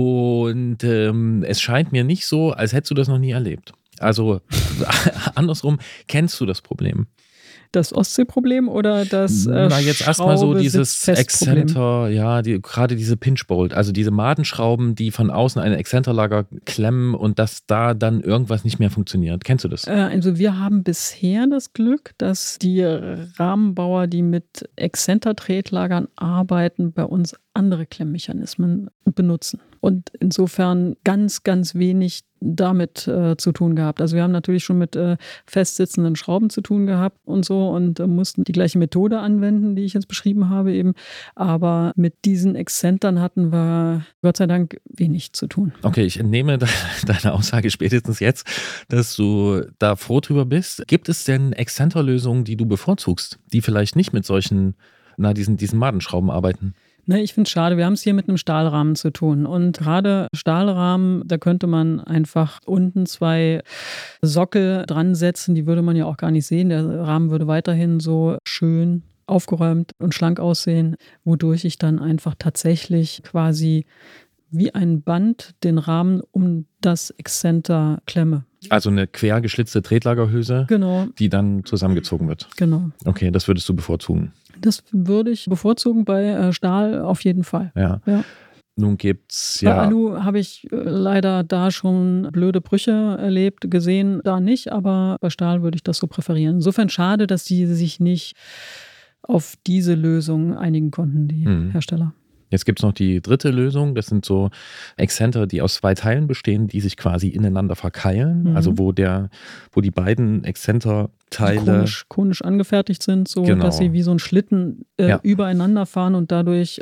Und es scheint mir nicht so, als hättest du das noch nie erlebt. Also andersrum, kennst du das Problem? Das Ostsee-Problem oder das jetzt erstmal so dieses Exzenter, ja, gerade diese Pinchbolt, also diese Madenschrauben, die von außen ein Exzenterlager klemmen und dass da dann irgendwas nicht mehr funktioniert. Kennst du das? Also wir haben bisher das Glück, dass die Rahmenbauer, die mit Exzentertretlagern arbeiten, bei uns andere Klemmmechanismen benutzen. Und insofern ganz, ganz wenig damit zu tun gehabt. Also wir haben natürlich schon mit festsitzenden Schrauben zu tun gehabt und so und mussten die gleiche Methode anwenden, die ich jetzt beschrieben habe eben. Aber mit diesen Exzentern hatten wir Gott sei Dank wenig zu tun. Okay, ich entnehme deine Aussage spätestens jetzt, dass du da froh drüber bist. Gibt es denn Exzenterlösungen, die du bevorzugst, die vielleicht nicht mit solchen, diesen Madenschrauben arbeiten? Ne, ich finde es schade, wir haben es hier mit einem Stahlrahmen zu tun und gerade Stahlrahmen, da könnte man einfach unten 2 Sockel dran setzen, die würde man ja auch gar nicht sehen, der Rahmen würde weiterhin so schön aufgeräumt und schlank aussehen, wodurch ich dann einfach tatsächlich quasi wie ein Band den Rahmen um das Exzenter klemme. Also eine quer geschlitzte Tretlagerhülse, genau, die dann zusammengezogen wird. Genau. Okay, das würdest du bevorzugen. Das würde ich bevorzugen bei Stahl auf jeden Fall. Ja. Nun gibt's ja. Bei Alu habe ich leider da schon blöde Brüche erlebt, gesehen, da nicht, aber bei Stahl würde ich das so präferieren. Insofern schade, dass die sich nicht auf diese Lösung einigen konnten, die Hersteller. Jetzt gibt es noch die dritte Lösung, das sind so Exzenter, die aus 2 Teilen bestehen, die sich quasi ineinander verkeilen, also wo die beiden Exzenterteile konisch angefertigt sind, so dass sie wie so ein Schlitten übereinander fahren und dadurch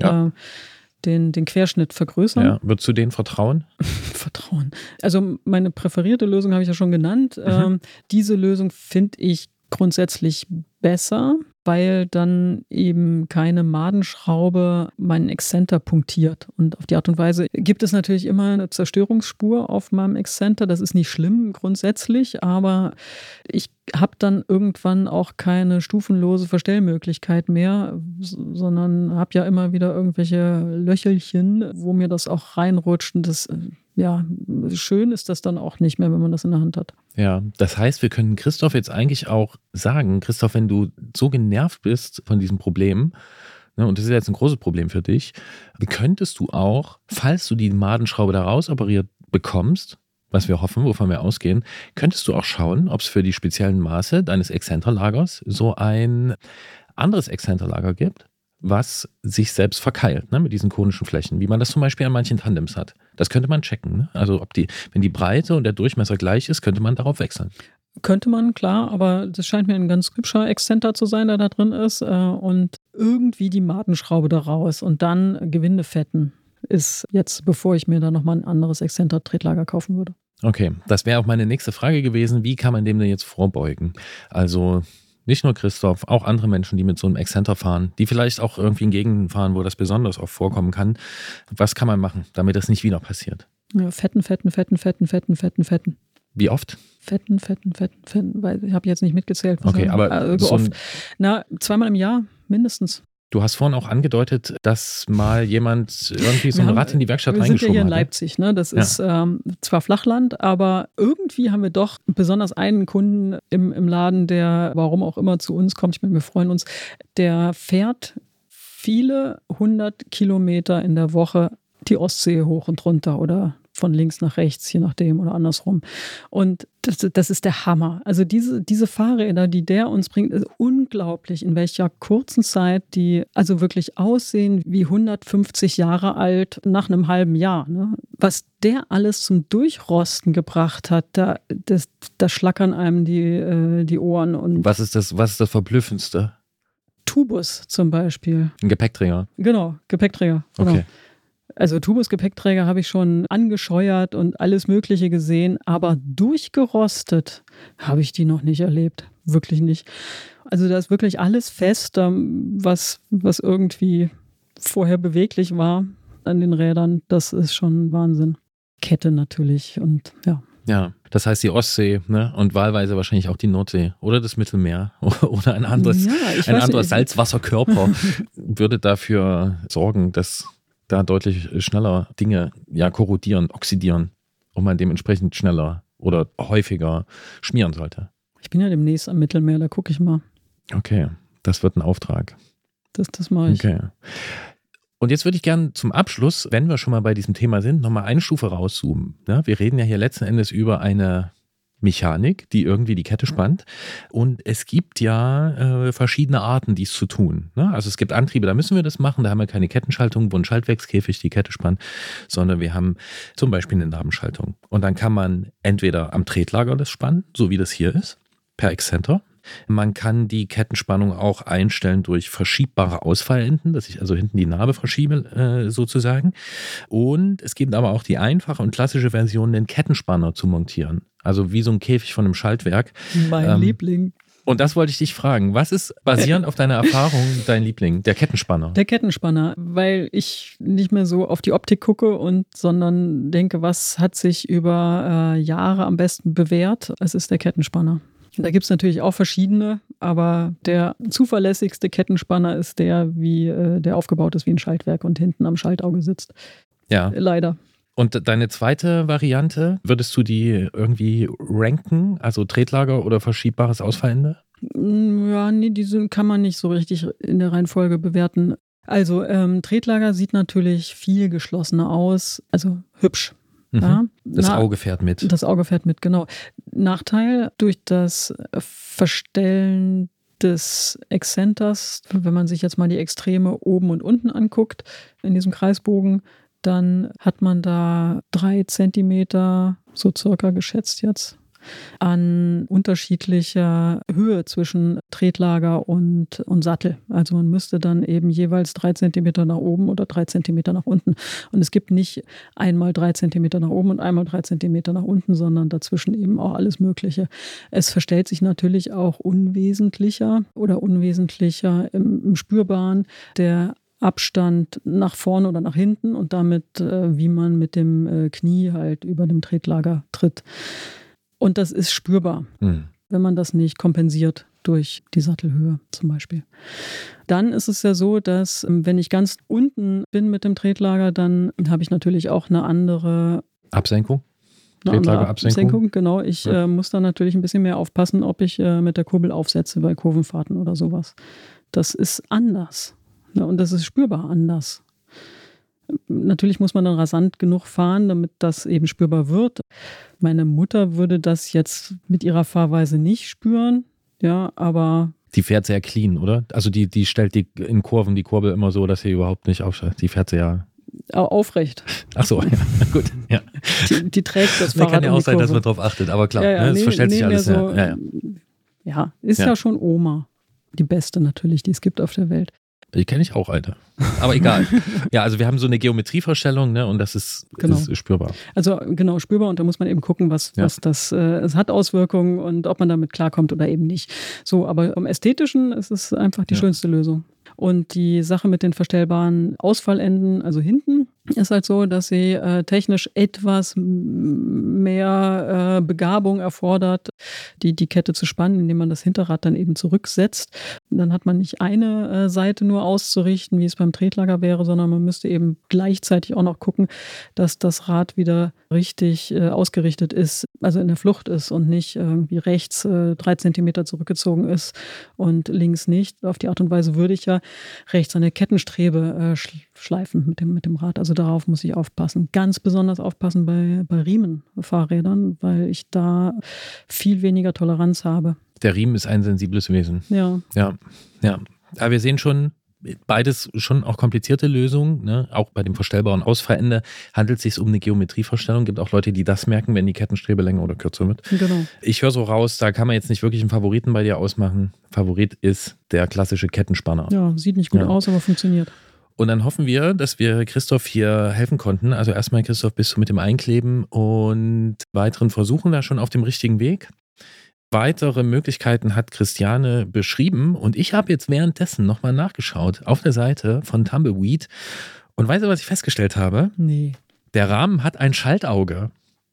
den Querschnitt vergrößern. Ja. Würdest du denen vertrauen? Vertrauen. Also meine präferierte Lösung habe ich ja schon genannt. Diese Lösung finde ich grundsätzlich besser, weil dann eben keine Madenschraube meinen Exzenter punktiert. Und auf die Art und Weise gibt es natürlich immer eine Zerstörungsspur auf meinem Exzenter. Das ist nicht schlimm grundsätzlich, aber ich habe dann irgendwann auch keine stufenlose Verstellmöglichkeit mehr, sondern habe ja immer wieder irgendwelche Löchelchen, wo mir das auch reinrutscht. Und das, schön ist das dann auch nicht mehr, wenn man das in der Hand hat. Ja, das heißt, wir können Christoph jetzt eigentlich auch sagen, Christoph, wenn du so genervt bist von diesem Problem, ne, und das ist jetzt ein großes Problem für dich, könntest du auch, falls du die Madenschraube da raus operiert bekommst, was wir hoffen, wovon wir ausgehen, könntest du auch schauen, ob es für die speziellen Maße deines Exzenterlagers so ein anderes Exzenterlager gibt, was sich selbst verkeilt, ne, mit diesen konischen Flächen, wie man das zum Beispiel an manchen Tandems hat. Das könnte man checken. Ne? Also wenn die Breite und der Durchmesser gleich ist, könnte man darauf wechseln. Könnte man, klar, aber das scheint mir ein ganz hübscher Exzenter zu sein, der da drin ist. Und irgendwie die Madenschraube da raus und dann Gewinde fetten ist jetzt, bevor ich mir da nochmal ein anderes Exzenter-Tretlager kaufen würde. Okay, das wäre auch meine nächste Frage gewesen. Wie kann man dem denn jetzt vorbeugen? Also nicht nur Christoph, auch andere Menschen, die mit so einem Exzenter fahren, die vielleicht auch irgendwie in Gegenden fahren, wo das besonders oft vorkommen kann. Was kann man machen, damit das nicht wieder passiert? Ja, fetten. Wie oft? Fetten, weil ich habe jetzt nicht mitgezählt. Okay, aber so oft. Zweimal im Jahr mindestens. Du hast vorhin auch angedeutet, dass mal jemand irgendwie so ein Rad in die Werkstatt reingeschoben hat. Wir sind ja hier in Leipzig, ne? Das ist zwar Flachland, aber irgendwie haben wir doch besonders einen Kunden im Laden, der warum auch immer zu uns kommt. Ich meine, wir freuen uns. Der fährt viele 100 Kilometer in der Woche die Ostsee hoch und runter oder von links nach rechts, je nachdem oder andersrum. Und das ist der Hammer. Also diese Fahrräder, die der uns bringt, ist unglaublich, in welcher kurzen Zeit die also wirklich aussehen wie 150 Jahre alt nach einem halben Jahr. Ne? Was der alles zum Durchrosten gebracht hat, da schlackern einem die Ohren. Und Was ist das Verblüffendste? Tubus zum Beispiel. Ein Gepäckträger? Genau, Gepäckträger. Genau. Okay. Also Tubus-Gepäckträger habe ich schon angescheuert und alles Mögliche gesehen, aber durchgerostet habe ich die noch nicht erlebt. Wirklich nicht. Also da ist wirklich alles fest, was irgendwie vorher beweglich war an den Rädern. Das ist schon Wahnsinn. Kette natürlich und ja. Ja, das heißt die Ostsee, ne? Und wahlweise wahrscheinlich auch die Nordsee oder das Mittelmeer oder ein anderer Salzwasserkörper würde dafür sorgen, dass da deutlich schneller Dinge korrodieren, oxidieren und man dementsprechend schneller oder häufiger schmieren sollte. Ich bin ja demnächst am Mittelmeer, da gucke ich mal. Okay, das wird ein Auftrag. Das mache ich. Okay. Und jetzt würde ich gerne zum Abschluss, wenn wir schon mal bei diesem Thema sind, nochmal eine Stufe rauszoomen. Ja, wir reden ja hier letzten Endes über eine Mechanik, die irgendwie die Kette spannt. Und es gibt ja verschiedene Arten, dies zu tun. Ne? Also es gibt Antriebe, da müssen wir das machen, da haben wir keine Kettenschaltung, wo ein Schaltwerkskäfig die Kette spannt, sondern wir haben zum Beispiel eine Nabenschaltung. Und dann kann man entweder am Tretlager das spannen, so wie das hier ist, per Exzenter. Man kann die Kettenspannung auch einstellen durch verschiebbare Ausfallenden, dass ich also hinten die Narbe verschiebe sozusagen. Und es gibt aber auch die einfache und klassische Version, den Kettenspanner zu montieren. Also wie so ein Käfig von einem Schaltwerk. Mein Liebling. Und das wollte ich dich fragen. Was ist basierend auf deiner Erfahrung dein Liebling? Der Kettenspanner. Der Kettenspanner, weil ich nicht mehr so auf die Optik gucke sondern denke, was hat sich über Jahre am besten bewährt? Es ist der Kettenspanner. Da gibt es natürlich auch verschiedene, aber der zuverlässigste Kettenspanner ist der aufgebaut ist wie ein Schaltwerk und hinten am Schaltauge sitzt. Ja. Leider. Und deine zweite Variante, würdest du die irgendwie ranken? Also Tretlager oder verschiebbares Ausfallende? Ja, nee, diese kann man nicht so richtig in der Reihenfolge bewerten. Also Tretlager sieht natürlich viel geschlossener aus, also hübsch. Ja, das Auge fährt mit. Das Auge fährt mit, genau. Nachteil durch das Verstellen des Exzenters, wenn man sich jetzt mal die Extreme oben und unten anguckt, in diesem Kreisbogen, dann hat man da 3 Zentimeter, so circa geschätzt jetzt, an unterschiedlicher Höhe zwischen Tretlager und Sattel. Also man müsste dann eben jeweils 3 Zentimeter nach oben oder 3 Zentimeter nach unten. Und es gibt nicht einmal 3 Zentimeter nach oben und einmal 3 Zentimeter nach unten, sondern dazwischen eben auch alles Mögliche. Es verstellt sich natürlich auch unwesentlicher im Spürbaren der Abstand nach vorne oder nach hinten und damit, wie man mit dem Knie halt über dem Tretlager tritt. Und das ist spürbar, wenn man das nicht kompensiert durch die Sattelhöhe zum Beispiel. Dann ist es ja so, dass wenn ich ganz unten bin mit dem Tretlager, dann habe ich natürlich auch eine andere Absenkung. Tretlagerabsenkung, genau. Ich muss dann natürlich ein bisschen mehr aufpassen, ob ich mit der Kurbel aufsetze bei Kurvenfahrten oder sowas. Das ist anders. Ja, und das ist spürbar anders. Natürlich muss man dann rasant genug fahren, damit das eben spürbar wird. Meine Mutter würde das jetzt mit ihrer Fahrweise nicht spüren, ja, aber... Die fährt sehr clean, oder? Also die stellt in Kurven die Kurbel immer so, dass sie überhaupt nicht aufsteigt. Die fährt sehr... Aufrecht. Ach so, ja, gut. Ja. Die trägt das Fahrrad. Kann ja auch sein, dass man drauf achtet, aber klar, es verstellt sich alles. So, ist ja schon Oma. Die beste natürlich, die es gibt auf der Welt. Die kenne ich auch, Alter. Aber egal. Ja, also wir haben so eine Geometrievorstellung, ne, und das ist spürbar. Also genau, spürbar, und da muss man eben gucken, was das, es hat Auswirkungen und ob man damit klarkommt oder eben nicht. So, aber am Ästhetischen ist es einfach die schönste Lösung. Und die Sache mit den verstellbaren Ausfallenden, also hinten, ist halt so, dass sie technisch etwas mehr Begabung erfordert, die Kette zu spannen, indem man das Hinterrad dann eben zurücksetzt. Dann hat man nicht eine Seite nur auszurichten, wie es beim Tretlager wäre, sondern man müsste eben gleichzeitig auch noch gucken, dass das Rad wieder richtig ausgerichtet ist, also in der Flucht ist und nicht irgendwie rechts 3 Zentimeter zurückgezogen ist und links nicht. Auf die Art und Weise würde ich ja rechts eine Kettenstrebe schleifen mit dem Rad. Also darauf muss ich aufpassen. Ganz besonders aufpassen bei Riemenfahrrädern, weil ich da viel weniger Toleranz habe. Der Riemen ist ein sensibles Wesen. Ja. Aber wir sehen schon, beides schon auch komplizierte Lösungen. Ne? Auch bei dem verstellbaren Ausfahrende handelt es sich um eine Geometrievorstellung. Es gibt auch Leute, die das merken, wenn die Kettenstrebe länger oder kürzer wird. Genau. Ich höre so raus, da kann man jetzt nicht wirklich einen Favoriten bei dir ausmachen. Favorit ist der klassische Kettenspanner. Ja, sieht nicht gut aus, aber funktioniert. Und dann hoffen wir, dass wir Christoph hier helfen konnten. Also erstmal, Christoph, bist du mit dem Einkleben und weiteren Versuchen da schon auf dem richtigen Weg. Weitere Möglichkeiten hat Christiane beschrieben und ich habe jetzt währenddessen nochmal nachgeschaut auf der Seite von Tumbleweed und weißt du, was ich festgestellt habe? Nee. Der Rahmen hat ein Schaltauge.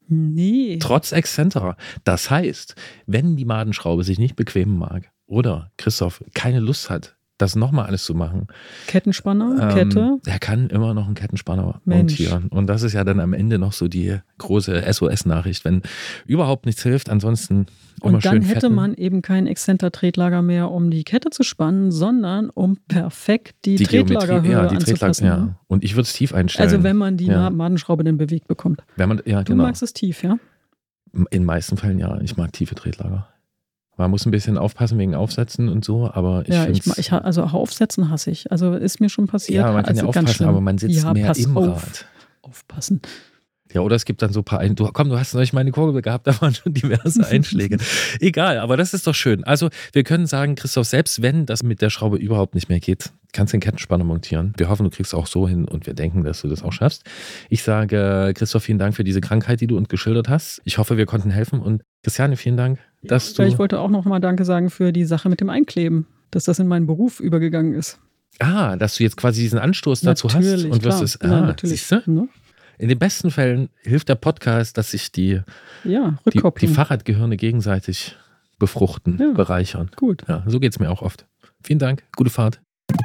Nee. Trotz Exzentra. Das heißt, wenn die Madenschraube sich nicht bequemen mag oder Christoph keine Lust hat, das nochmal alles zu machen. Kettenspanner, Kette. Er kann immer noch einen Kettenspanner montieren. Und das ist ja dann am Ende noch so die große SOS-Nachricht, wenn überhaupt nichts hilft, ansonsten immer schön Und dann hätte fetten. man eben kein Exzenter-Tretlager mehr, um die Kette zu spannen, sondern um perfekt die Tretlagerhöhe anzupassen. Ja. Und ich würde es tief einstellen. Also wenn man die Madenschraube denn bewegt bekommt. Wenn man, ja, Du magst es tief, ja? In den meisten Fällen ja. Ich mag tiefe Tretlager. Man muss ein bisschen aufpassen wegen Aufsätzen und so, aber also Aufsätzen hasse ich. Also ist mir schon passiert. Ja, man kann ja aufpassen, aber man sitzt mehr im Rad. Aufpassen. Ja, oder es gibt dann so ein paar, du hast neulich meine Kurbel gehabt, da waren schon diverse Einschläge. Egal, aber das ist doch schön. Also wir können sagen, Christoph, selbst wenn das mit der Schraube überhaupt nicht mehr geht, kannst du den Kettenspanner montieren. Wir hoffen, du kriegst es auch so hin und wir denken, dass du das auch schaffst. Ich sage, Christoph, vielen Dank für diese Krankheit, die du uns geschildert hast. Ich hoffe, wir konnten helfen und Christiane, vielen Dank, dass du... Ich wollte auch noch mal Danke sagen für die Sache mit dem Einkleben, dass das in meinen Beruf übergegangen ist. Dass du jetzt quasi diesen Anstoß dazu hast und wirst es... natürlich. Siehst du? Ne? In den besten Fällen hilft der Podcast, dass sich die Fahrradgehirne gegenseitig befruchten, bereichern. Gut. Ja, so geht es mir auch oft. Vielen Dank, gute Fahrt.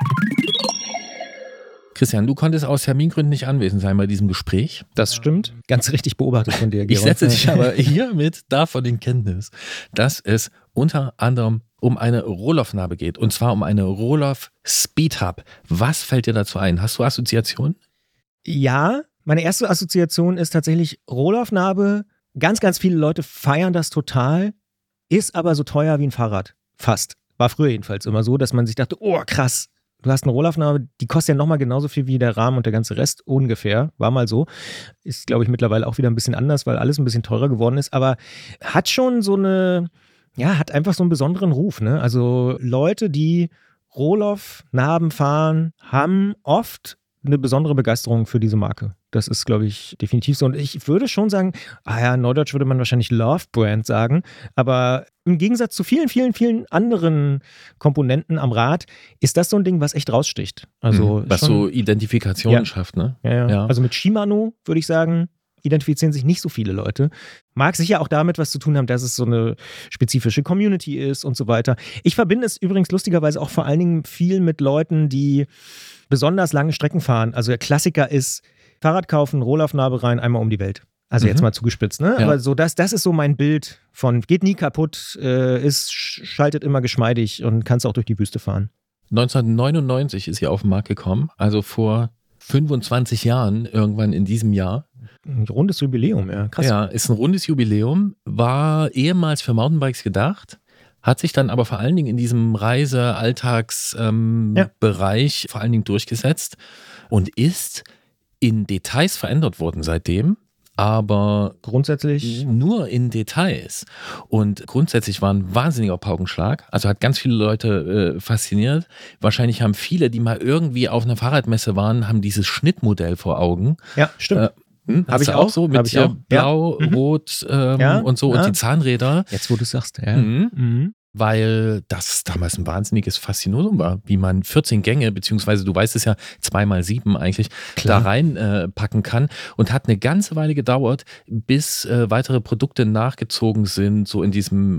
Christian, du konntest aus Termingründen nicht anwesend sein bei diesem Gespräch. Das stimmt. Ganz richtig beobachtet von dir, Geron. Ich setze dich aber hiermit davon in Kenntnis, dass es unter anderem um eine Rohloff-Narbe geht. Und zwar um eine Rohloff Speed Hub. Was fällt dir dazu ein? Hast du Assoziationen? Ja, meine erste Assoziation ist tatsächlich Rohloff-Narbe. Ganz, ganz viele Leute feiern das total, ist aber so teuer wie ein Fahrrad. Fast. War früher jedenfalls immer so, dass man sich dachte, oh krass, du hast eine Rohloff-Narbe, die kostet ja nochmal genauso viel wie der Rahmen und der ganze Rest, ungefähr. War mal so. Ist, glaube ich, mittlerweile auch wieder ein bisschen anders, weil alles ein bisschen teurer geworden ist. Aber hat schon so hat einfach so einen besonderen Ruf. Ne? Also Leute, die Rohloff-Narben fahren, haben oft eine besondere Begeisterung für diese Marke. Das ist, glaube ich, definitiv so. Und ich würde schon sagen, Neudeutsch würde man wahrscheinlich Love Brand sagen, aber im Gegensatz zu vielen, vielen, vielen anderen Komponenten am Rad ist das so ein Ding, was echt raussticht. Also was so Identifikation schafft, ne? Ja. Also mit Shimano, würde ich sagen, identifizieren sich nicht so viele Leute. Mag sicher auch damit was zu tun haben, dass es so eine spezifische Community ist und so weiter. Ich verbinde es übrigens lustigerweise auch vor allen Dingen viel mit Leuten, die besonders lange Strecken fahren. Also der Klassiker ist Fahrrad kaufen, Rohloff-Narbe rein, einmal um die Welt. Also jetzt mal zugespitzt, ne? Ja. Aber so das ist so mein Bild von geht nie kaputt, schaltet immer geschmeidig und kannst auch durch die Wüste fahren. 1999 ist sie auf den Markt gekommen, also vor 25 Jahren, irgendwann in diesem Jahr. Ein rundes Jubiläum, ja, krass. Ja, ist ein rundes Jubiläum, war ehemals für Mountainbikes gedacht, hat sich dann aber vor allen Dingen in diesem Reise-Alltags-Bereich vor allen Dingen durchgesetzt und ist in Details verändert worden seitdem, aber grundsätzlich nur in Details. Und grundsätzlich war ein wahnsinniger Paukenschlag, also hat ganz viele Leute fasziniert. Wahrscheinlich haben viele, die mal irgendwie auf einer Fahrradmesse waren, haben dieses Schnittmodell vor Augen. Ja, stimmt. Habe ich auch so mit hier blau, rot und so und die Zahnräder. Jetzt, wo du sagst, weil das damals ein wahnsinniges Faszinosum war, wie man 14 Gänge, beziehungsweise du weißt es ja, 2x7 eigentlich, Klar. da reinpacken kann und hat eine ganze Weile gedauert, bis weitere Produkte nachgezogen sind. So in diesem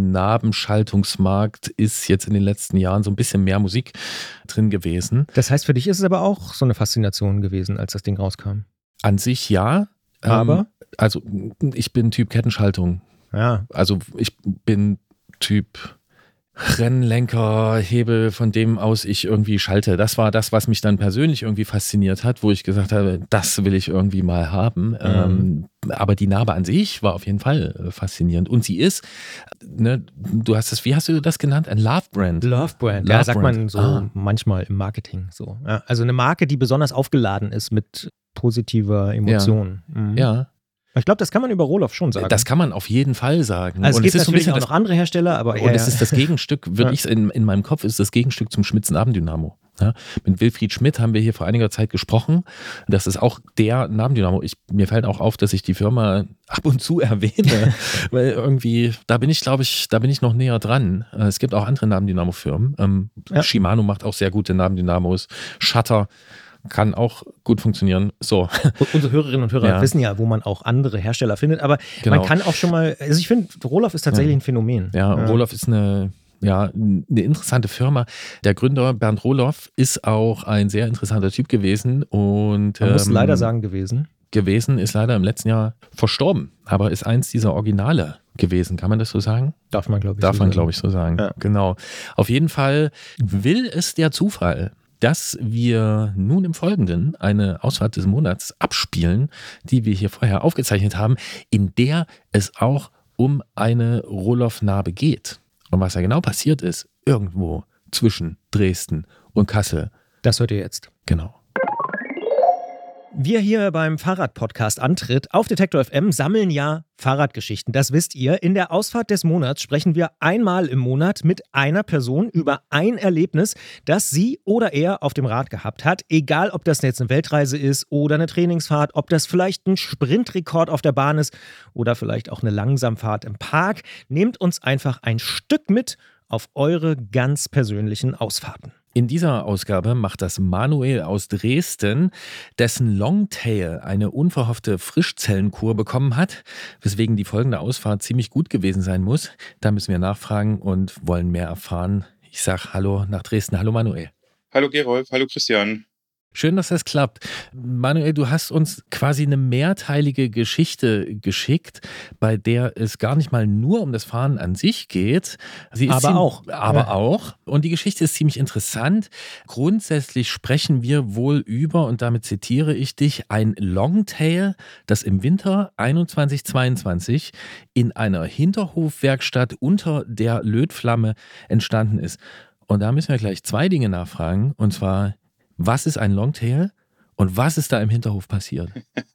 Nabenschaltungsmarkt ist jetzt in den letzten Jahren so ein bisschen mehr Musik drin gewesen. Das heißt, für dich ist es aber auch so eine Faszination gewesen, als das Ding rauskam. An sich ja. Aber? Also ich bin Typ Kettenschaltung. Ja. Also ich bin Typ Rennlenker, Hebel, von dem aus ich irgendwie schalte. Das war das, was mich dann persönlich irgendwie fasziniert hat, wo ich gesagt habe, das will ich irgendwie mal haben. Aber die Narbe an sich war auf jeden Fall faszinierend. Und sie ist, ne, wie hast du das genannt? Ein Love-Brand. Love-Brand. Ja, sagt man so manchmal im Marketing. So. Ja, also eine Marke, die besonders aufgeladen ist mit positiver Emotion. Ja. Ich glaube, das kann man über Rohloff schon sagen. Das kann man auf jeden Fall sagen. Also und es gibt ist so ein natürlich bisschen auch noch andere Hersteller, aber und es ist das Gegenstück, würde ich in meinem Kopf, ist das Gegenstück zum Schmidts Nabendynamo. Ja, mit Wilfried Schmidt haben wir hier vor einiger Zeit gesprochen. Das ist auch der Nabendynamo. Mir fällt auch auf, dass ich die Firma ab und zu erwähne, weil irgendwie, da bin ich noch näher dran. Es gibt auch andere Nabendynamo-Firmen. Shimano macht auch sehr gute Nabendynamos. Shutter kann auch gut funktionieren. So. Unsere Hörerinnen und Hörer wissen ja, wo man auch andere Hersteller findet, aber man kann auch schon mal, also ich finde, Rohloff ist tatsächlich ein Phänomen. Ja, Rohloff ist eine interessante Firma. Der Gründer Bernd Rohloff ist auch ein sehr interessanter Typ gewesen und man muss leider sagen gewesen, ist leider im letzten Jahr verstorben, aber ist eins dieser Originale gewesen. Kann man das so sagen? Darf man, glaube ich, so sagen. Ja. Genau. Auf jeden Fall will es der Zufall, dass wir nun im Folgenden eine Ausfahrt des Monats abspielen, die wir hier vorher aufgezeichnet haben, in der es auch um eine Rohloff-Narbe geht. Und was da genau passiert ist, irgendwo zwischen Dresden und Kassel. Das hört ihr jetzt. Genau. Wir hier beim Fahrrad-Podcast Antritt auf Detektor FM sammeln ja Fahrradgeschichten. Das wisst ihr. In der Ausfahrt des Monats sprechen wir einmal im Monat mit einer Person über ein Erlebnis, das sie oder er auf dem Rad gehabt hat. Egal, ob das jetzt eine Weltreise ist oder eine Trainingsfahrt, ob das vielleicht ein Sprintrekord auf der Bahn ist oder vielleicht auch eine Langsamfahrt im Park. Nehmt uns einfach ein Stück mit auf eure ganz persönlichen Ausfahrten. In dieser Ausgabe macht das Manuel aus Dresden, dessen Longtail eine unverhoffte Frischzellenkur bekommen hat, weswegen die folgende Ausfahrt ziemlich gut gewesen sein muss. Da müssen wir nachfragen und wollen mehr erfahren. Ich sage Hallo nach Dresden. Hallo Manuel. Hallo Gerolf, hallo Christian. Schön, dass das klappt. Manuel, du hast uns quasi eine mehrteilige Geschichte geschickt, bei der es gar nicht mal nur um das Fahren an sich geht. Aber auch. Und die Geschichte ist ziemlich interessant. Grundsätzlich sprechen wir wohl über, und damit zitiere ich dich, ein Longtail, das im Winter 21/22 in einer Hinterhofwerkstatt unter der Lötflamme entstanden ist. Und da müssen wir gleich zwei Dinge nachfragen, und zwar: Was ist ein Longtail und was ist da im Hinterhof passiert?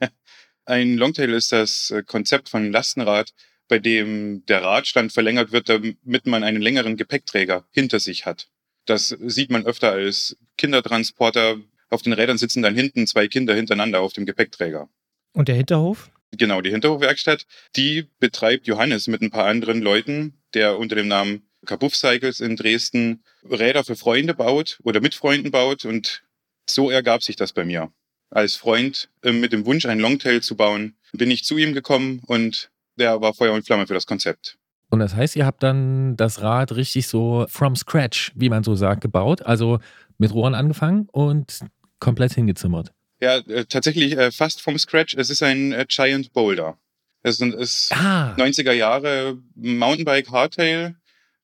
Ein Longtail ist das Konzept von Lastenrad, bei dem der Radstand verlängert wird, damit man einen längeren Gepäckträger hinter sich hat. Das sieht man öfter als Kindertransporter. Auf den Rädern sitzen dann hinten zwei Kinder hintereinander auf dem Gepäckträger. Und der Hinterhof? Genau, die Hinterhofwerkstatt, die betreibt Johannes mit ein paar anderen Leuten, der unter dem Namen Kabuff Cycles in Dresden Räder für Freunde baut oder mit Freunden baut, und so ergab sich das bei mir. Als Freund mit dem Wunsch, ein Longtail zu bauen, bin ich zu ihm gekommen und der war Feuer und Flamme für das Konzept. Und das heißt, ihr habt dann das Rad richtig so from scratch, wie man so sagt, gebaut, also mit Rohren angefangen und komplett hingezimmert. Ja, tatsächlich fast from scratch. Es ist ein Giant Boulder. Es ist 90er Jahre Mountainbike Hardtail.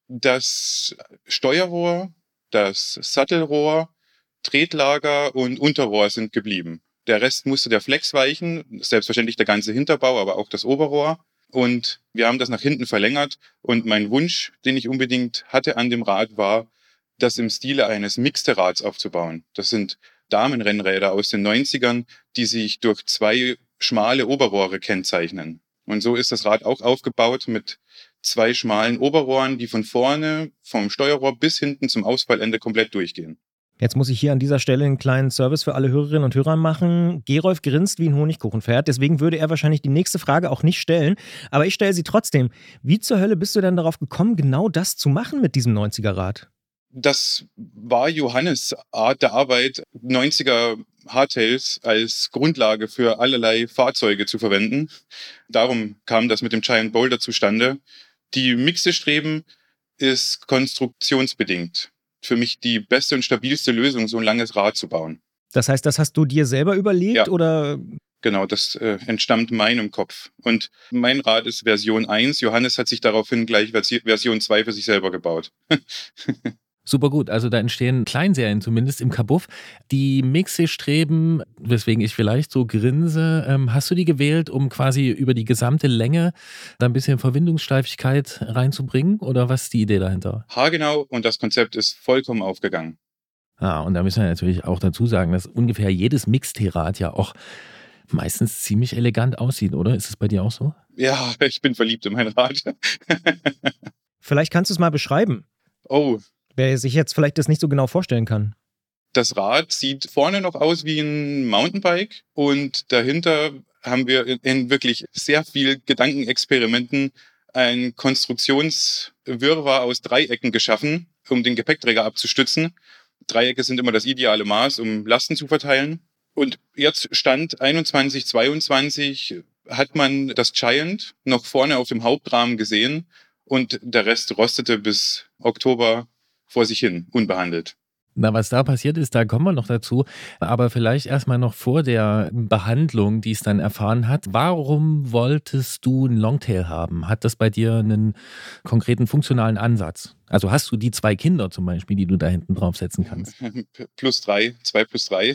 Das Steuerrohr, das Sattelrohr, Tretlager und Unterrohr sind geblieben. Der Rest musste der Flex weichen, selbstverständlich der ganze Hinterbau, aber auch das Oberrohr. Und wir haben das nach hinten verlängert. Und mein Wunsch, den ich unbedingt hatte an dem Rad, war, das im Stile eines Mixte-Rads aufzubauen. Das sind Damenrennräder aus den 90ern, die sich durch zwei schmale Oberrohre kennzeichnen. Und so ist das Rad auch aufgebaut mit zwei schmalen Oberrohren, die von vorne vom Steuerrohr bis hinten zum Ausfallende komplett durchgehen. Jetzt muss ich hier an dieser Stelle einen kleinen Service für alle Hörerinnen und Hörer machen. Gerolf grinst wie ein Honigkuchenpferd, deswegen würde er wahrscheinlich die nächste Frage auch nicht stellen. Aber ich stelle sie trotzdem. Wie zur Hölle bist du denn darauf gekommen, genau das zu machen mit diesem 90er-Rad? Das war Johannes' Art der Arbeit, 90er Hardtails als Grundlage für allerlei Fahrzeuge zu verwenden. Darum kam das mit dem Giant Boulder zustande. Die Mixestreben ist konstruktionsbedingt für mich die beste und stabilste Lösung, so ein langes Rad zu bauen. Das heißt, das hast du dir selber überlegt, ja, oder? Genau, das entstammt meinem Kopf. Und mein Rad ist Version 1. Johannes hat sich daraufhin gleich Version 2 für sich selber gebaut. Super gut, also da entstehen Kleinserien zumindest im Kabuff. Die Mixestreben, weswegen ich vielleicht so grinse, hast du die gewählt, um quasi über die gesamte Länge da ein bisschen Verwindungssteifigkeit reinzubringen? Oder was ist die Idee dahinter? Haargenau, und das Konzept ist vollkommen aufgegangen. Und da müssen wir natürlich auch dazu sagen, dass ungefähr jedes Mixed-Rad ja auch meistens ziemlich elegant aussieht, oder? Ist es bei dir auch so? Ja, ich bin verliebt in mein Rad. Vielleicht kannst du es mal beschreiben. Oh. Wer sich jetzt vielleicht das nicht so genau vorstellen kann. Das Rad sieht vorne noch aus wie ein Mountainbike und dahinter haben wir in wirklich sehr viel Gedankenexperimenten ein Konstruktionswirrwarr aus Dreiecken geschaffen, um den Gepäckträger abzustützen. Dreiecke sind immer das ideale Maß, um Lasten zu verteilen. Und jetzt Stand 21, 22 hat man das Giant noch vorne auf dem Hauptrahmen gesehen und der Rest rostete bis Oktober vor sich hin, unbehandelt. Na, was da passiert ist, da kommen wir noch dazu. Aber vielleicht erstmal noch vor der Behandlung, die es dann erfahren hat. Warum wolltest du einen Longtail haben? Hat das bei dir einen konkreten funktionalen Ansatz? Also hast du die 2 Kinder zum Beispiel, die du da hinten draufsetzen kannst? +3, 2 + 3.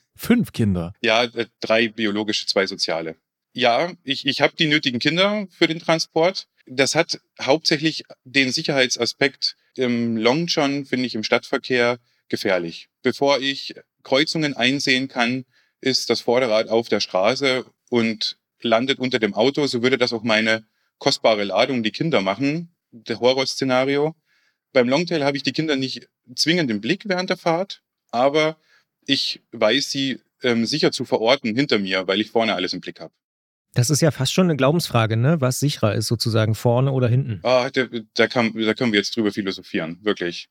5 Kinder? Ja, 3 biologische, 2 soziale. Ja, ich habe die nötigen Kinder für den Transport. Das hat hauptsächlich den Sicherheitsaspekt. Im Long John finde ich im Stadtverkehr gefährlich. Bevor ich Kreuzungen einsehen kann, ist das Vorderrad auf der Straße und landet unter dem Auto. So würde das auch meine kostbare Ladung, die Kinder machen. Der Horrorszenario. Beim Longtail habe ich die Kinder nicht zwingend im Blick während der Fahrt, aber ich weiß sie sicher zu verorten hinter mir, weil ich vorne alles im Blick habe. Das ist ja fast schon eine Glaubensfrage, ne? Was sicherer ist, sozusagen vorne oder hinten. Da können wir jetzt drüber philosophieren, wirklich.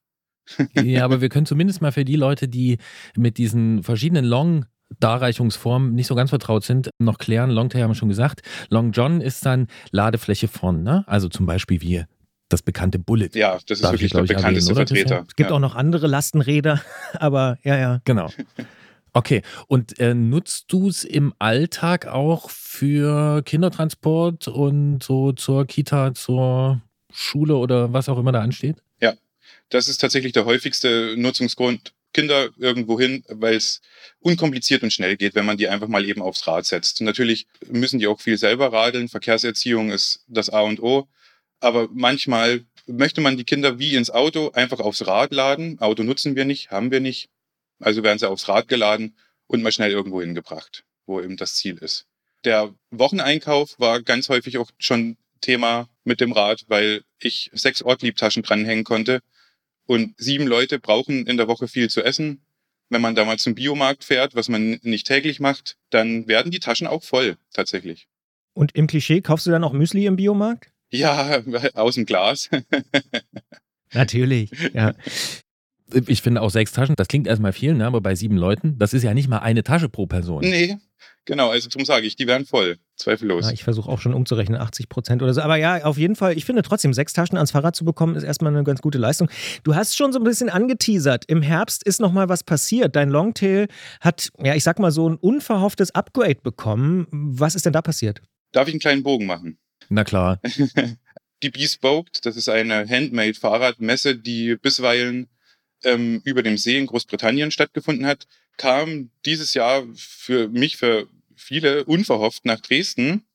Ja, aber wir können zumindest mal für die Leute, die mit diesen verschiedenen Long-Darreichungsformen nicht so ganz vertraut sind, noch klären. Longtail haben wir schon gesagt. Long John ist dann Ladefläche vorne, ne? Also zum Beispiel wie das bekannte Bullet. Ja, das ist wirklich der bekannteste Vertreter. Es gibt auch noch andere Lastenräder, aber ja. Genau. Okay, und nutzt du es im Alltag auch für Kindertransport und so zur Kita, zur Schule oder was auch immer da ansteht? Ja, das ist tatsächlich der häufigste Nutzungsgrund. Kinder irgendwo hin, weil es unkompliziert und schnell geht, wenn man die einfach mal eben aufs Rad setzt. Und natürlich müssen die auch viel selber radeln. Verkehrserziehung ist das A und O. Aber manchmal möchte man die Kinder wie ins Auto einfach aufs Rad laden. Auto nutzen wir nicht, haben wir nicht. Also werden sie aufs Rad geladen und mal schnell irgendwo hingebracht, wo eben das Ziel ist. Der Wocheneinkauf war ganz häufig auch schon Thema mit dem Rad, weil ich 6 Ortliebtaschen dranhängen konnte. Und 7 Leute brauchen in der Woche viel zu essen. Wenn man da mal zum Biomarkt fährt, was man nicht täglich macht, dann werden die Taschen auch voll, tatsächlich. Und im Klischee kaufst du dann auch Müsli im Biomarkt? Ja, aus dem Glas. Natürlich, ja. Ich finde auch 6 Taschen, das klingt erstmal viel, ne? Aber bei 7 Leuten, das ist ja nicht mal eine Tasche pro Person. Nee, genau, also darum sage ich, die werden voll, zweifellos. Ja, ich versuche auch schon umzurechnen, 80% oder so. Aber ja, auf jeden Fall, ich finde trotzdem, 6 Taschen ans Fahrrad zu bekommen, ist erstmal eine ganz gute Leistung. Du hast schon so ein bisschen angeteasert, im Herbst ist nochmal was passiert. Dein Longtail hat, ja, ich sag mal so ein unverhofftes Upgrade bekommen. Was ist denn da passiert? Darf ich einen kleinen Bogen machen? Na klar. Die Bespoked, das ist eine Handmade-Fahrradmesse, die bisweilen über dem See in Großbritannien stattgefunden hat, kam dieses Jahr für mich, für viele unverhofft nach Dresden.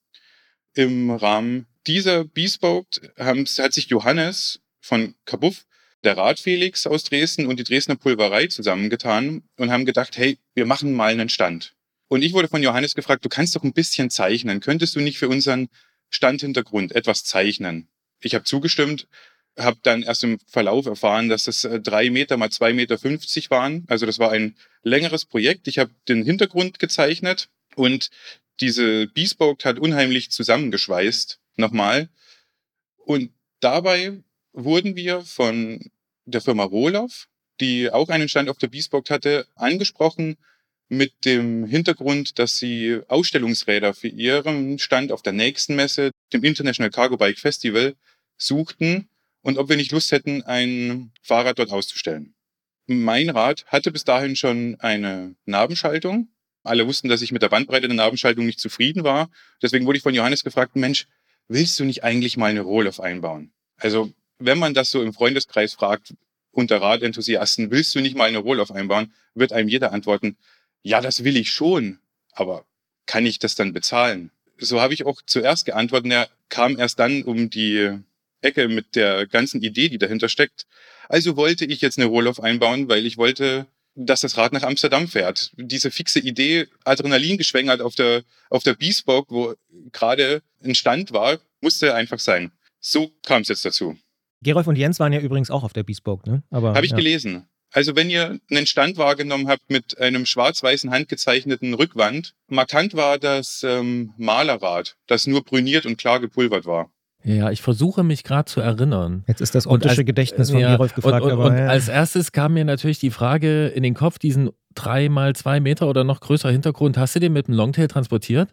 Im Rahmen dieser Bespoked hat sich Johannes von Kabuff, der Radfelix aus Dresden und die Dresdner Pulverei zusammengetan und haben gedacht, hey, wir machen mal einen Stand. Und ich wurde von Johannes gefragt, du kannst doch ein bisschen zeichnen. Könntest du nicht für unseren Standhintergrund etwas zeichnen? Ich habe zugestimmt, habe dann erst im Verlauf erfahren, dass das 3 Meter mal 2,50 Meter waren. Also das war ein längeres Projekt. Ich habe den Hintergrund gezeichnet und diese Bespoke hat unheimlich zusammengeschweißt nochmal. Und dabei wurden wir von der Firma Rohloff, die auch einen Stand auf der Bespoke hatte, angesprochen mit dem Hintergrund, dass sie Ausstellungsräder für ihren Stand auf der nächsten Messe, dem International Cargo Bike Festival, suchten und ob wir nicht Lust hätten, ein Fahrrad dort auszustellen. Mein Rad hatte bis dahin schon eine Nabenschaltung. Alle wussten, dass ich mit der Bandbreite der Nabenschaltung nicht zufrieden war. Deswegen wurde ich von Johannes gefragt, Mensch, willst du nicht eigentlich mal eine Rohloff einbauen? Also wenn man das so im Freundeskreis fragt, unter Radenthusiasten, willst du nicht mal eine Rohloff einbauen, wird einem jeder antworten, ja, das will ich schon, aber kann ich das dann bezahlen? So habe ich auch zuerst geantwortet, er kam erst dann um die Ecke mit der ganzen Idee, die dahinter steckt. Also wollte ich jetzt eine Rohloff einbauen, weil ich wollte, dass das Rad nach Amsterdam fährt. Diese fixe Idee, Adrenalin geschwängert auf der Bespoke, wo gerade ein Stand war, musste einfach sein. So kam es jetzt dazu. Gerolf und Jens waren ja übrigens auch auf der Bespoke, ne? Habe ich gelesen. Also wenn ihr einen Stand wahrgenommen habt mit einem schwarz-weißen handgezeichneten Rückwand, markant war das Malerrad, das nur brüniert und klar gepulvert war. Ja, ich versuche mich gerade zu erinnern. Jetzt ist das optische Gedächtnis von Gerolf gefragt. Und als erstes kam mir natürlich die Frage in den Kopf, diesen 3x2 Meter oder noch größer Hintergrund, hast du den mit dem Longtail transportiert?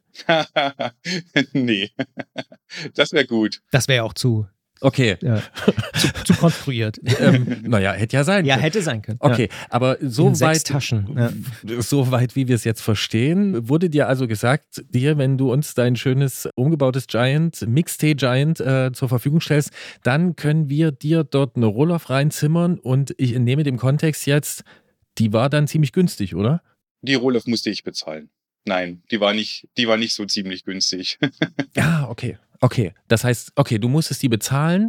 Nee, das wäre gut. Das wäre auch zu... Okay. Ja. Zu konstruiert. Naja, hätte ja sein können. Ja, hätte sein können. Okay, aber so weit, Taschen. So weit, wie wir es jetzt verstehen, wurde dir also gesagt, wenn du uns dein schönes umgebautes Mixte Giant zur Verfügung stellst, dann können wir dir dort eine Rohloff reinzimmern und ich entnehme dem Kontext jetzt, die war dann ziemlich günstig, oder? Die Rohloff musste ich bezahlen. Nein, die war nicht so ziemlich günstig. Ja, okay. Okay, das heißt, du musstest die bezahlen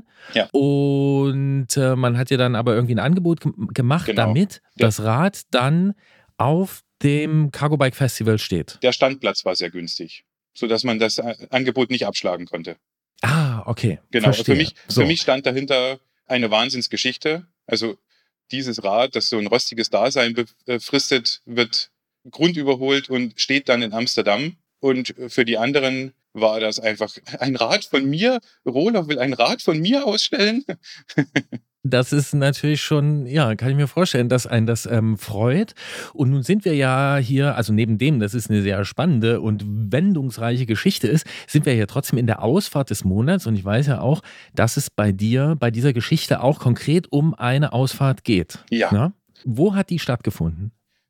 und man hat dir dann aber irgendwie ein Angebot gemacht, damit das Rad dann auf dem Cargo Bike Festival steht. Der Standplatz war sehr günstig, sodass man das Angebot nicht abschlagen konnte. Ah, okay. Genau, für mich stand dahinter eine Wahnsinnsgeschichte. Also dieses Rad, das so ein rostiges Dasein befristet, wird grundüberholt und steht dann in Amsterdam. Und für die anderen war das einfach ein Rad von mir. Rohloff will ein Rad von mir ausstellen. Das ist natürlich schon, kann ich mir vorstellen, dass einen das freut. Und nun sind wir ja hier, also neben dem, dass es eine sehr spannende und wendungsreiche Geschichte ist, sind wir ja trotzdem in der Ausfahrt des Monats. Und ich weiß ja auch, dass es bei dir, bei dieser Geschichte auch konkret um eine Ausfahrt geht. Ja. Na? Wo hat die stattgefunden?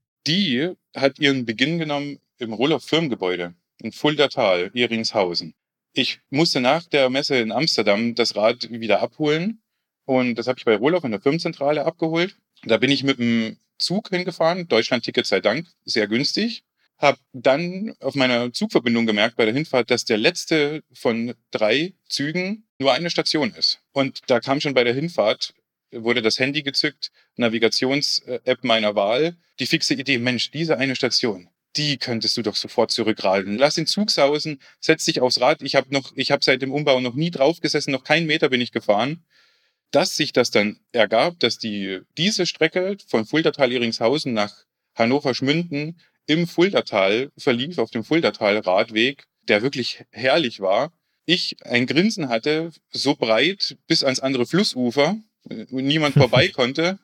Die hat ihren Beginn genommen im Rohloff Firmengebäude in Fuldatal, Eringshausen. Ich musste nach der Messe in Amsterdam das Rad wieder abholen und das habe ich bei Rohloff in der Firmenzentrale abgeholt. Da bin ich mit dem Zug hingefahren, Deutschland-Ticket sei Dank, sehr günstig. Habe dann auf meiner Zugverbindung gemerkt bei der Hinfahrt, dass der letzte von 3 Zügen nur eine Station ist. Und da kam schon bei der Hinfahrt, wurde das Handy gezückt, Navigations-App meiner Wahl, die fixe Idee, Mensch, diese eine Station, die könntest du doch sofort zurückradeln. Lass den Zug sausen, setz dich aufs Rad. Ich habe seit dem Umbau noch nie drauf gesessen, noch keinen Meter bin ich gefahren. Dass sich das dann ergab, dass diese Strecke von Fuldatal-Eringshausen nach Hannover-Schmünden im Fuldatal verlief, auf dem Fuldatal-Radweg, der wirklich herrlich war. Ich ein Grinsen hatte, so breit bis ans andere Flussufer, wo niemand vorbei konnte.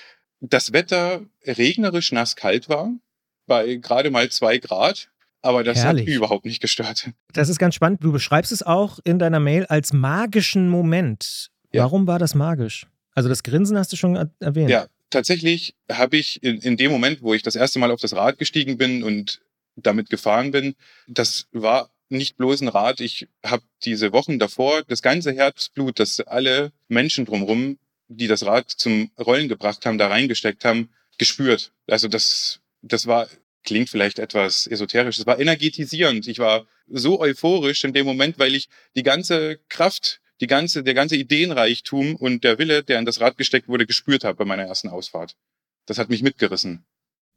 Das Wetter regnerisch, nass, kalt war, bei gerade mal 2 Grad. Aber das hat überhaupt nicht gestört. Das ist ganz spannend. Du beschreibst es auch in deiner Mail als magischen Moment. Ja. Warum war das magisch? Also das Grinsen hast du schon erwähnt. Ja, tatsächlich habe ich in dem Moment, wo ich das erste Mal auf das Rad gestiegen bin und damit gefahren bin, das war nicht bloß ein Rad. Ich habe diese Wochen davor das ganze Herzblut, das alle Menschen drumherum, die das Rad zum Rollen gebracht haben, da reingesteckt haben, gespürt. Also das war, klingt vielleicht etwas esoterisch, das war energetisierend. Ich war so euphorisch in dem Moment, weil ich die ganze Kraft, der ganze Ideenreichtum und der Wille, der in das Rad gesteckt wurde, gespürt habe bei meiner ersten Ausfahrt. Das hat mich mitgerissen.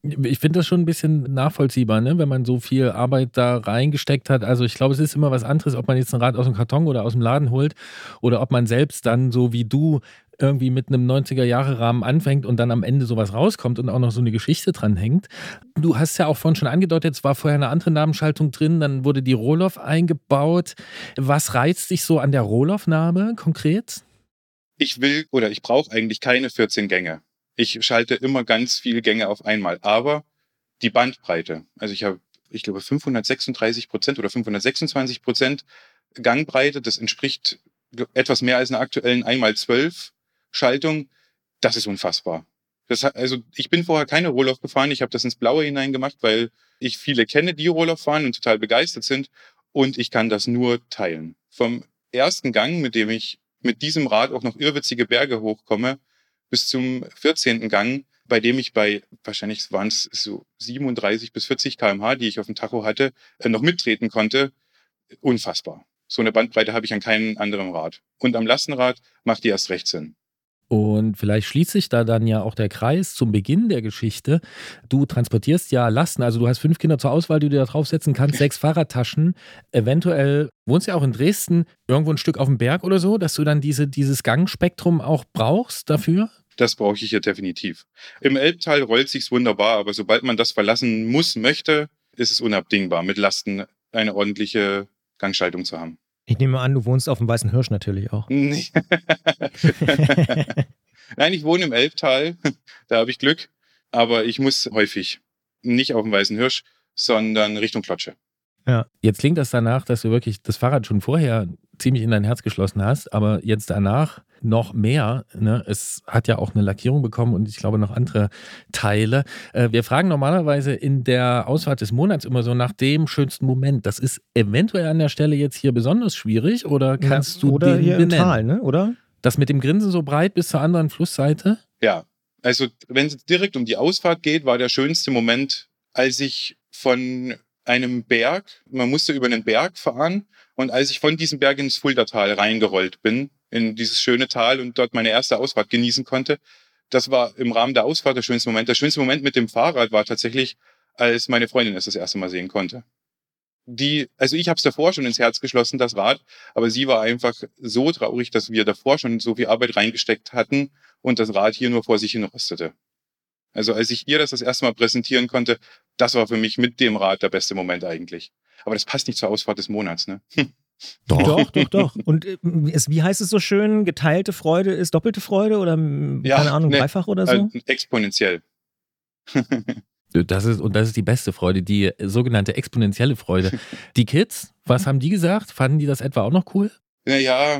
Ich finde das schon ein bisschen nachvollziehbar, ne? Wenn man so viel Arbeit da reingesteckt hat. Also ich glaube, es ist immer was anderes, ob man jetzt ein Rad aus dem Karton oder aus dem Laden holt oder ob man selbst dann so wie du irgendwie mit einem 90er-Jahre-Rahmen anfängt und dann am Ende sowas rauskommt und auch noch so eine Geschichte dran hängt. Du hast ja auch vorhin schon angedeutet, es war vorher eine andere Nabenschaltung drin, dann wurde die Rohloff eingebaut. Was reizt dich so an der Rohloff-Nabe konkret? Ich brauche eigentlich keine 14 Gänge. Ich schalte immer ganz viele Gänge auf einmal. Aber die Bandbreite, also ich glaube 536% oder 526% Gangbreite, das entspricht etwas mehr als einer aktuellen 1x12 Schaltung, das ist unfassbar. Also ich bin vorher keine Rohloff gefahren, ich habe das ins Blaue hinein gemacht, weil ich viele kenne, die Rohloff fahren und total begeistert sind und ich kann das nur teilen. Vom ersten Gang, mit dem ich mit diesem Rad auch noch irrwitzige Berge hochkomme, bis zum 14. Gang, bei dem ich wahrscheinlich waren es so 37 bis 40 km/h, die ich auf dem Tacho hatte, noch mittreten konnte. Unfassbar. So eine Bandbreite habe ich an keinem anderen Rad. Und am Lastenrad macht die erst recht Sinn. Und vielleicht schließt sich da dann ja auch der Kreis zum Beginn der Geschichte. Du transportierst ja Lasten, also du hast 5 Kinder zur Auswahl, die du da draufsetzen kannst, 6 Fahrradtaschen. Eventuell wohnst ja auch in Dresden, irgendwo ein Stück auf dem Berg oder so, dass du dann dieses Gangspektrum auch brauchst dafür? Das brauche ich hier definitiv. Im Elbtal rollt sich's wunderbar, aber sobald man das verlassen möchte, ist es unabdingbar, mit Lasten eine ordentliche Gangschaltung zu haben. Ich nehme an, du wohnst auf dem Weißen Hirsch natürlich auch. Nee. Nein, ich wohne im Elbtal, da habe ich Glück, aber ich muss häufig nicht auf dem Weißen Hirsch, sondern Richtung Klotsche. Ja. Jetzt klingt das danach, dass du wirklich das Fahrrad schon vorher ziemlich in dein Herz geschlossen hast, aber jetzt danach noch mehr. Ne? Es hat ja auch eine Lackierung bekommen und ich glaube noch andere Teile. Wir fragen normalerweise in der Ausfahrt des Monats immer so nach dem schönsten Moment. Das ist eventuell an der Stelle jetzt hier besonders schwierig oder kannst du oder den hier benennen? Im Tal, ne? Oder? Das mit dem Grinsen so breit bis zur anderen Flussseite? Ja, also wenn es direkt um die Ausfahrt geht, war der schönste Moment, als ich von einem Berg, man musste über einen Berg fahren und als ich von diesem Berg ins Fuldatal reingerollt bin, in dieses schöne Tal und dort meine erste Ausfahrt genießen konnte, das war im Rahmen der Ausfahrt der schönste Moment. Der schönste Moment mit dem Fahrrad war tatsächlich, als meine Freundin es das erste Mal sehen konnte. Also ich habe es davor schon ins Herz geschlossen, das Rad, aber sie war einfach so traurig, dass wir davor schon so viel Arbeit reingesteckt hatten und das Rad hier nur vor sich hin rostete. Also als ich ihr das erste Mal präsentieren konnte, das war für mich mit dem Rad der beste Moment eigentlich. Aber das passt nicht zur Ausfahrt des Monats, ne? Doch. Und wie heißt es so schön? Geteilte Freude ist doppelte Freude oder keine Ahnung, dreifach oder so? Exponentiell. Das ist die beste Freude, die sogenannte exponentielle Freude. Die Kids, was haben die gesagt? Fanden die das etwa auch noch cool? Ja.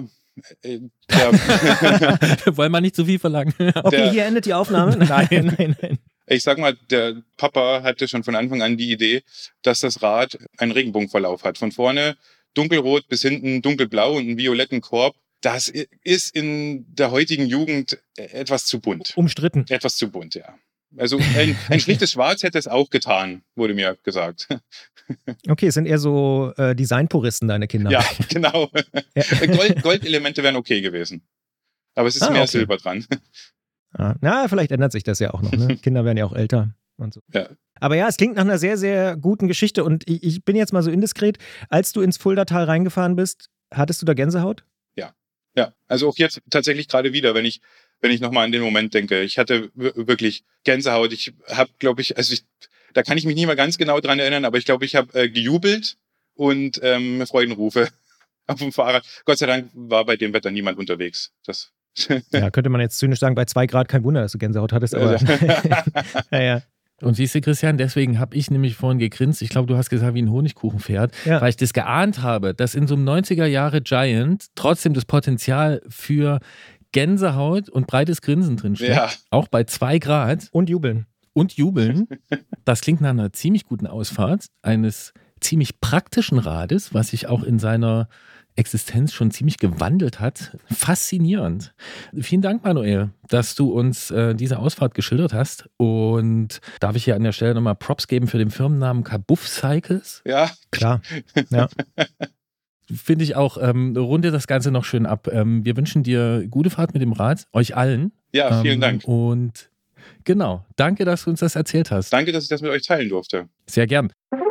Wollen wir nicht zu viel verlangen. Okay, hier endet die Aufnahme. Nein. Ich sag mal, der Papa hatte schon von Anfang an die Idee, dass das Rad einen Regenbogenverlauf hat. Von vorne dunkelrot bis hinten dunkelblau und einen violetten Korb. Das ist in der heutigen Jugend etwas zu bunt. Umstritten. Etwas zu bunt, ja. Also ein schlichtes Schwarz hätte es auch getan, wurde mir gesagt. Okay, es sind eher so Designpuristen, deine Kinder. Ja, genau. Ja. Goldelemente wären okay gewesen. Aber es ist mehr Silber dran. Na, vielleicht ändert sich das ja auch noch. Ne? Kinder werden ja auch älter und so. Ja. Aber ja, es klingt nach einer sehr, sehr guten Geschichte. Und ich bin jetzt mal so indiskret. Als du ins Fuldatal reingefahren bist, hattest du da Gänsehaut? Ja. Also auch jetzt tatsächlich gerade wieder, wenn ich nochmal an den Moment denke. Ich hatte wirklich Gänsehaut. Ich habe, glaube ich, da kann ich mich nicht mehr ganz genau dran erinnern, aber ich glaube, ich habe gejubelt und Freudenrufe auf dem Fahrrad. Gott sei Dank war bei dem Wetter niemand unterwegs. Ja, könnte man jetzt zynisch sagen, bei 2 Grad kein Wunder, dass du Gänsehaut hattest, aber ja. Und siehst du, Christian, deswegen habe ich nämlich vorhin gegrinst, ich glaube, du hast gesagt, wie ein Honigkuchenpferd, weil ich das geahnt habe, dass in so einem 90er-Jahre-Giant trotzdem das Potenzial für Gänsehaut und breites Grinsen drinsteckt. Ja. Auch bei 2 Grad. Und jubeln. Das klingt nach einer ziemlich guten Ausfahrt eines ziemlich praktischen Rades, was sich auch in seiner Existenz schon ziemlich gewandelt hat. Faszinierend. Vielen Dank, Manuel, dass du uns diese Ausfahrt geschildert hast. Und darf ich hier an der Stelle nochmal Props geben für den Firmennamen Kabuff Cycles? Ja. Klar. Ja. Finde ich auch, runde das Ganze noch schön ab. Wir wünschen dir gute Fahrt mit dem Rad, euch allen. Ja, vielen Dank. Und Genau. Danke, dass du uns das erzählt hast. Danke, dass ich das mit euch teilen durfte. Sehr gern.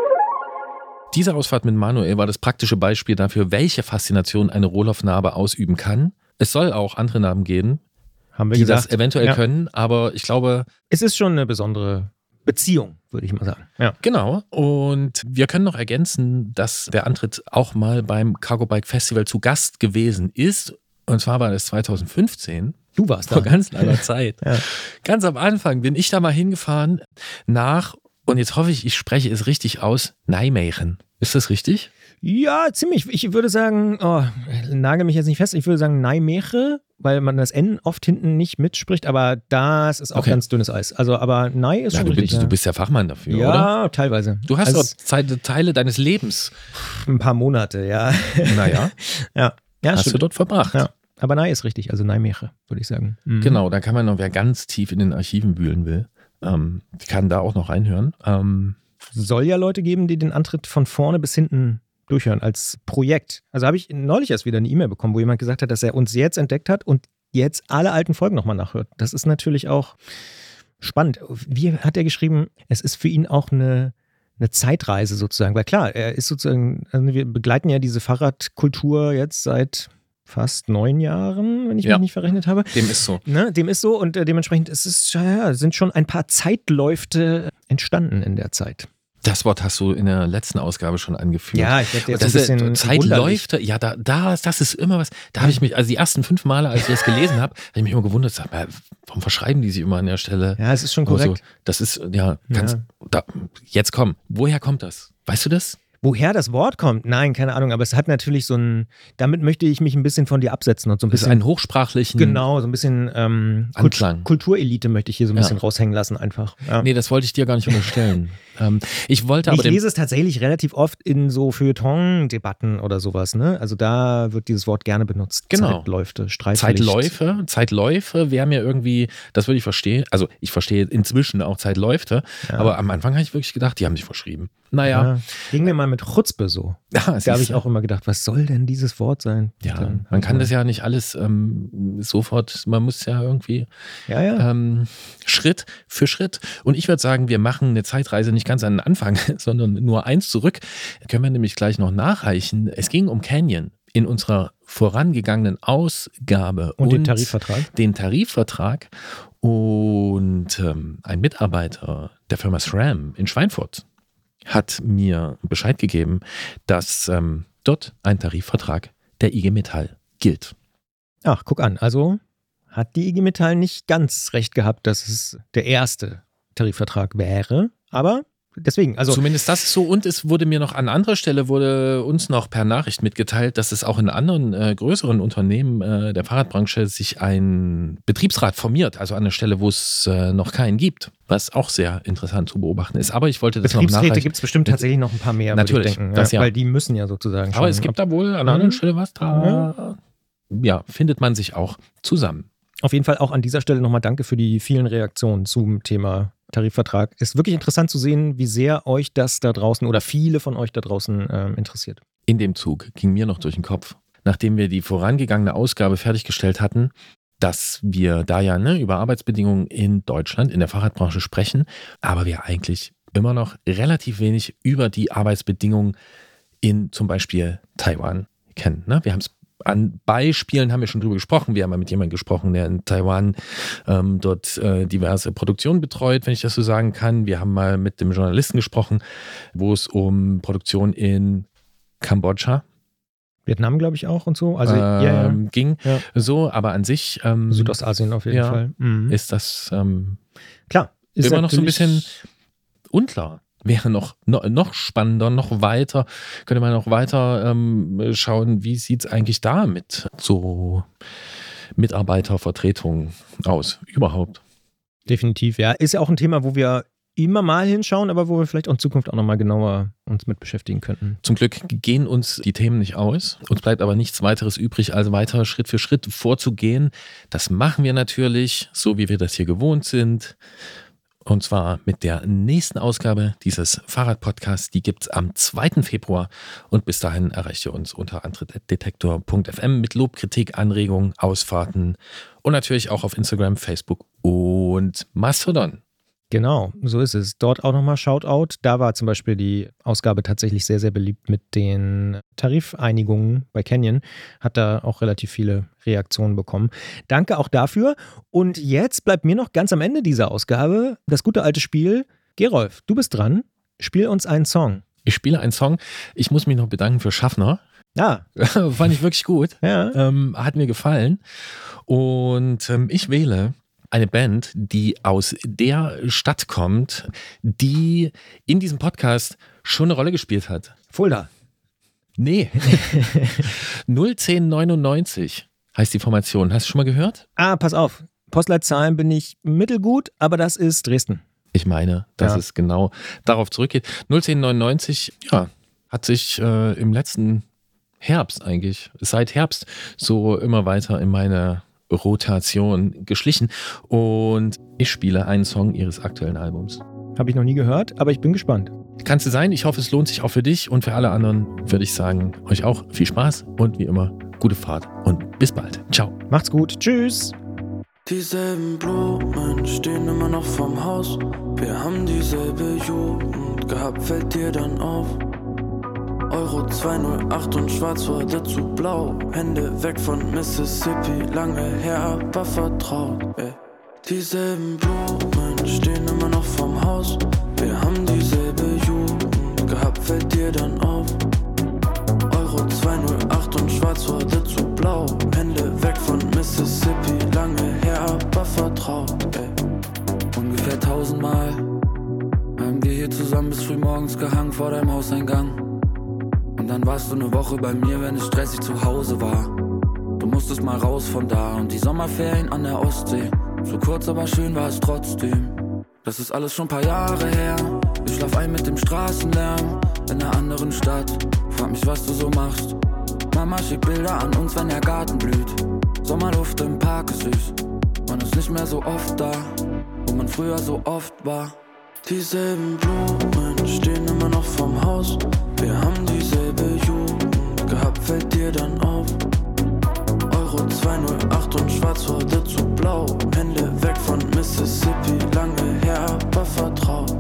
Diese Ausfahrt mit Manuel war das praktische Beispiel dafür, welche Faszination eine Rohloff-Narbe ausüben kann. Es soll auch andere Narben geben, Haben wir die gesagt. das eventuell können, aber ich glaube... Es ist schon eine besondere Beziehung, würde ich mal sagen. Ja. Genau. Und wir können noch ergänzen, dass der Antritt auch mal beim Cargo Bike Festival zu Gast gewesen ist. Und zwar war das 2015. Du warst da. Vor ganz langer Zeit. Ja. Ganz am Anfang bin ich da mal hingefahren nach, und jetzt hoffe ich, ich spreche es richtig aus, Nijmegen. Ist das richtig? Ja, ziemlich. Ich würde sagen, nagel mich jetzt nicht fest, ich würde sagen Nijmegen, weil man das N oft hinten nicht mitspricht, aber das ist auch ganz dünnes Eis. Also, aber Nij ist schon richtig. Du bist ja Fachmann dafür, ja, oder? Ja, teilweise. Du hast dort Teile deines Lebens. Ein paar Monate, ja. Naja. Ja, hast stimmt. du dort verbracht. Ja. Aber Nij ist richtig, also Nijmegen, würde ich sagen. Mhm. Genau, da kann man noch, wer ganz tief in den Archiven wühlen will, kann da auch noch reinhören. Soll ja Leute geben, die den Antritt von vorne bis hinten durchhören als Projekt. Also habe ich neulich erst wieder eine E-Mail bekommen, wo jemand gesagt hat, dass er uns jetzt entdeckt hat und jetzt alle alten Folgen nochmal nachhört. Das ist natürlich auch spannend. Wie hat er geschrieben, es ist für ihn auch eine Zeitreise sozusagen. Weil klar, er ist sozusagen, also wir begleiten ja diese Fahrradkultur jetzt seit fast 9 Jahren, wenn ich mich nicht verrechnet habe. Dem ist so. Ne, dem ist so und dementsprechend sind schon ein paar Zeitläufte entstanden in der Zeit. Das Wort hast du in der letzten Ausgabe schon angeführt. Ja, ich werde jetzt ein bisschen Zeitläufte, ja, das ist immer was. Da habe ich mich, also die ersten 5 Male, als ich das gelesen habe, habe ich mich immer gewundert, sag mal, warum verschreiben die sich immer an der Stelle? Ja, es ist schon korrekt. So, das ist, jetzt komm, woher kommt das? Weißt du das? Woher das Wort kommt? Nein, keine Ahnung, aber es hat natürlich so damit möchte ich mich ein bisschen von dir absetzen und so ein bisschen. einen hochsprachlichen. Genau, so ein bisschen Anklang. Kulturelite möchte ich hier so ein bisschen raushängen lassen einfach. Ja. Nee, das wollte ich dir gar nicht unterstellen. Ich lese es tatsächlich relativ oft in so Feuilleton-Debatten oder sowas, ne? Also da wird dieses Wort gerne benutzt. Genau. Zeitläufe, Streitlicht. Zeitläufe wäre mir irgendwie, das würde ich verstehen. Also ich verstehe inzwischen auch Zeitläufte, aber am Anfang habe ich wirklich gedacht, die haben sich verschrieben. Naja. Ja, ging mir mal mit Chutzpe so. Ja, da habe ich auch immer gedacht, was soll denn dieses Wort sein? Ja, man kann das ja nicht alles sofort, man muss ja irgendwie Schritt für Schritt. Und ich würde sagen, wir machen eine Zeitreise nicht ganz an den Anfang, sondern nur eins zurück. Können wir nämlich gleich noch nachreichen. Es ging um Canyon in unserer vorangegangenen Ausgabe. Und den Tarifvertrag. Den Tarifvertrag. Und ein Mitarbeiter der Firma SRAM in Schweinfurt hat mir Bescheid gegeben, dass dort ein Tarifvertrag der IG Metall gilt. Ach, guck an. Also hat die IG Metall nicht ganz recht gehabt, dass es der erste Tarifvertrag wäre. Aber deswegen, also. Zumindest das ist so. Und es wurde mir noch an anderer Stelle, wurde uns noch per Nachricht mitgeteilt, dass es auch in anderen größeren Unternehmen der Fahrradbranche sich ein Betriebsrat formiert. Also an der Stelle, wo es noch keinen gibt. Was auch sehr interessant zu beobachten ist. Aber ich wollte das noch nachreichen. Betriebsräte gibt es bestimmt tatsächlich noch ein paar mehr, natürlich, würde ich denken. das weil die müssen ja sozusagen schon. Aber es gibt da wohl an einer anderen Stelle was, da findet man sich auch zusammen. Auf jeden Fall auch an dieser Stelle nochmal danke für die vielen Reaktionen zum Thema Tarifvertrag. Ist wirklich interessant zu sehen, wie sehr euch das da draußen oder viele von euch da draußen interessiert. In dem Zug ging mir noch durch den Kopf, nachdem wir die vorangegangene Ausgabe fertiggestellt hatten, dass wir da ja über Arbeitsbedingungen in Deutschland, in der Fahrradbranche sprechen, aber wir eigentlich immer noch relativ wenig über die Arbeitsbedingungen in zum Beispiel Taiwan kennen. Ne? Wir haben es an Beispielen haben wir schon drüber gesprochen. Wir haben mal mit jemandem gesprochen, der in Taiwan dort diverse Produktionen betreut, wenn ich das so sagen kann. Wir haben mal mit dem Journalisten gesprochen, wo es um Produktion in Kambodscha, Vietnam, glaube ich, auch und so. Also ging. Ja. So, aber an sich Südostasien auf jeden Fall. Mhm. Ist das klar, ist immer noch so ein bisschen unklar. Wäre noch spannender, noch weiter, könnte man noch weiter schauen, wie sieht es eigentlich da mit so Mitarbeitervertretungen aus, überhaupt. Definitiv, ja. Ist ja auch ein Thema, wo wir immer mal hinschauen, aber wo wir vielleicht auch in Zukunft auch nochmal genauer uns mit beschäftigen könnten. Zum Glück gehen uns die Themen nicht aus. Uns bleibt aber nichts weiteres übrig, als weiter Schritt für Schritt vorzugehen. Das machen wir natürlich, so wie wir das hier gewohnt sind. Und zwar mit der nächsten Ausgabe dieses Fahrradpodcasts. Die gibt es am 2. Februar. Und bis dahin erreicht ihr uns unter antritt@detektor.fm mit Lob, Kritik, Anregungen, Ausfahrten und natürlich auch auf Instagram, Facebook und Mastodon. Genau, so ist es. Dort auch nochmal Shoutout. Da war zum Beispiel die Ausgabe tatsächlich sehr, sehr beliebt mit den Tarifeinigungen bei Canyon. Hat da auch relativ viele Reaktionen bekommen. Danke auch dafür. Und jetzt bleibt mir noch ganz am Ende dieser Ausgabe das gute alte Spiel. Gerolf, du bist dran. Spiel uns einen Song. Ich spiele einen Song. Ich muss mich noch bedanken für Schaffner. Ja. Fand ich wirklich gut. Ja. Hat mir gefallen. Und ich wähle eine Band, die aus der Stadt kommt, die in diesem Podcast schon eine Rolle gespielt hat. Fulda. Nee. 01099 heißt die Formation. Hast du schon mal gehört? Pass auf. Postleitzahlen bin ich mittelgut, aber das ist Dresden. Ich meine, dass es genau darauf zurückgeht. 01099, hat sich im letzten Herbst eigentlich, seit Herbst, so immer weiter in meine Rotation geschlichen und ich spiele einen Song ihres aktuellen Albums. Habe ich noch nie gehört, aber ich bin gespannt. Kannst du sein, ich hoffe, es lohnt sich auch für dich und für alle anderen würde ich sagen, euch auch viel Spaß und wie immer, gute Fahrt und bis bald. Ciao. Macht's gut. Tschüss. Dieselben Blumen stehen immer noch vorm Haus. Wir haben dieselbe Jugend gehabt, fällt dir dann auf. Euro 208 und schwarz wurde zu blau. Hände weg von Mississippi, lange her, aber vertraut. Dieselben Blumen stehen immer noch vorm Haus. Wir haben dieselbe Jugend gehabt, fällt dir dann auf. Euro 208 und schwarz wurde zu blau. Hände weg von Mississippi, lange her, aber vertraut. Ungefähr 1000-mal haben wir hier zusammen bis früh morgens gehangen vor deinem Hauseingang. Und dann warst du eine Woche bei mir, wenn es stressig zu Hause war. Du musstest mal raus von da und die Sommerferien an der Ostsee. So kurz, aber schön war es trotzdem. Das ist alles schon ein paar Jahre her. Ich schlaf ein mit dem Straßenlärm in einer anderen Stadt. Frag mich, was du so machst. Mama schickt Bilder an uns, wenn der Garten blüht. Sommerluft im Park ist süß. Man ist nicht mehr so oft da, wo man früher so oft war. Dieselben Blumen stehen immer noch vorm Haus. Wir haben dieselbe Jugend gehabt, fällt dir dann auf. Euro 208 und schwarz wurde zu blau. Hände weg von Mississippi, lange her, aber vertraut.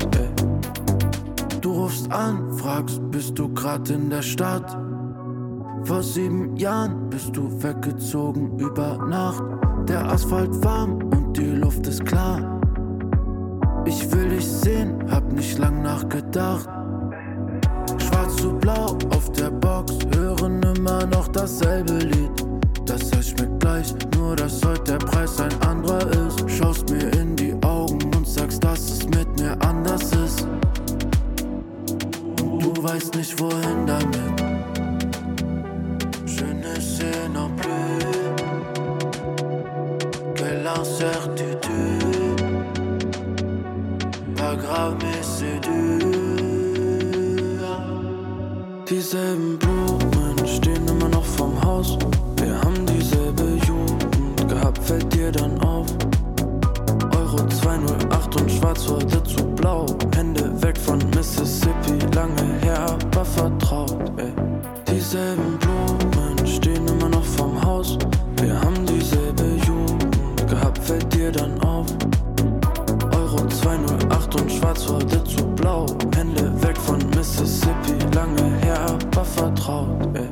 Du rufst an, fragst, bist du grad in der Stadt? Vor 7 Jahren bist du weggezogen über Nacht. Der Asphalt warm und die Luft ist klar. Ich will dich sehen, hab nicht lang nachgedacht. Schwarz zu blau auf der Box, hören immer noch dasselbe Lied. Das heißt, schmeckt gleich, nur dass heute der Preis ein anderer ist. Schaust mir in die Augen und sagst, dass es mit mir anders ist. Und du weißt nicht, wohin damit. Je ne sais non plus que l'incertitude. Pas grave, mais c'est dur. Dieselben Blumen stehen immer noch vorm Haus. Wir haben dieselbe Jugend gehabt, fällt dir dann auf. Euro 208 und schwarz wurde zu blau. Hände weg von Mississippi, lange her, aber vertraut. Dieselben Blumen stehen immer noch vorm Haus. Wir haben dieselbe Jugend gehabt, fällt dir dann auf. Euro 208 und schwarz wurde zu blau. Hände weg von Mississippi, lange her, aber vertraut.